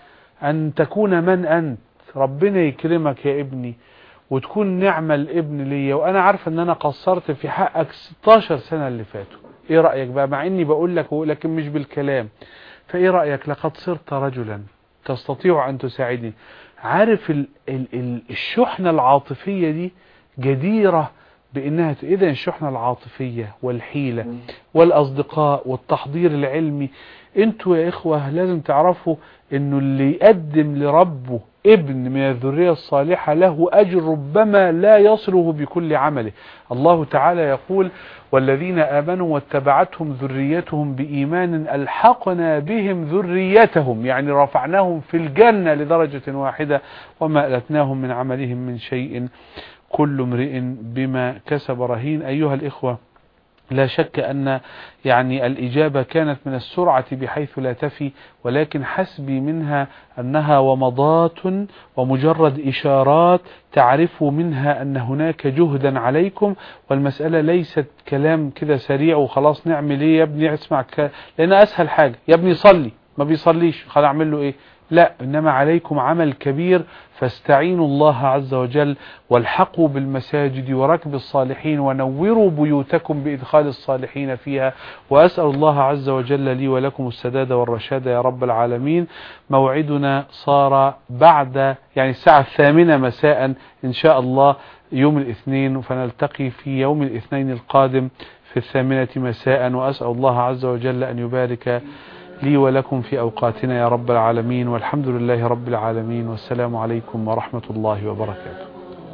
أن تكون من أنت، ربنا يكرمك يا ابني وتكون نعمة الابن ليا، وأنا عارف أن أنا قصرت في حقك ستاشر سنة اللي فاتوا. إيه رأيك بقى؟ مع إني بقول لك لكن مش بالكلام. فإيه رأيك؟ لقد صرت رجلا تستطيع أن تساعدني. عارف ال ال ال الشحنة العاطفية دي جديرة بأنها ت... إذا الشحنة العاطفية والحيلة والأصدقاء والتحضير العلمي، انتوا يا إخوة لازم تعرفوا أنه اللي يقدم لربه ابن من الذرية الصالحة له أجر ربما لا يصله بكل عمله. الله تعالى يقول والذين آمنوا واتبعتهم ذريتهم بإيمان ألحقنا بهم ذريتهم، يعني رفعناهم في الجنة لدرجة واحدة وما ألتناهم من عملهم من شيء كل امرئ بما كسب رهين. أيها الإخوة، لا شك أن يعني الإجابة كانت من السرعة بحيث لا تفي، ولكن حسبي منها أنها ومضات ومجرد إشارات تعرفوا منها أن هناك جهدا عليكم، والمسألة ليست كلام كده سريع وخلاص نعمل إيه يا ابني اسمع ك... لأن أسهل حاجة يا ابني صلي، ما بيصليش خلاص أعمل له إيه؟ لا، إنما عليكم عمل كبير، فاستعينوا الله عز وجل والحقوا بالمساجد وركب الصالحين ونوروا بيوتكم بإدخال الصالحين فيها. وأسأل الله عز وجل لي ولكم السداد والرشاد يا رب العالمين. موعدنا صار بعد يعني الساعة الثامنة مساء إن شاء الله يوم الاثنين، فنلتقي في يوم الاثنين القادم في الثامنة مساء. وأسأل الله عز وجل أن يبارك لي ولكم في أوقاتنا يا رب العالمين، والحمد لله رب العالمين، والسلام عليكم ورحمة الله وبركاته.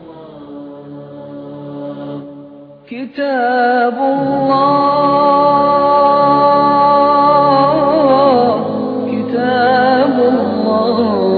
كتاب الله كتاب الله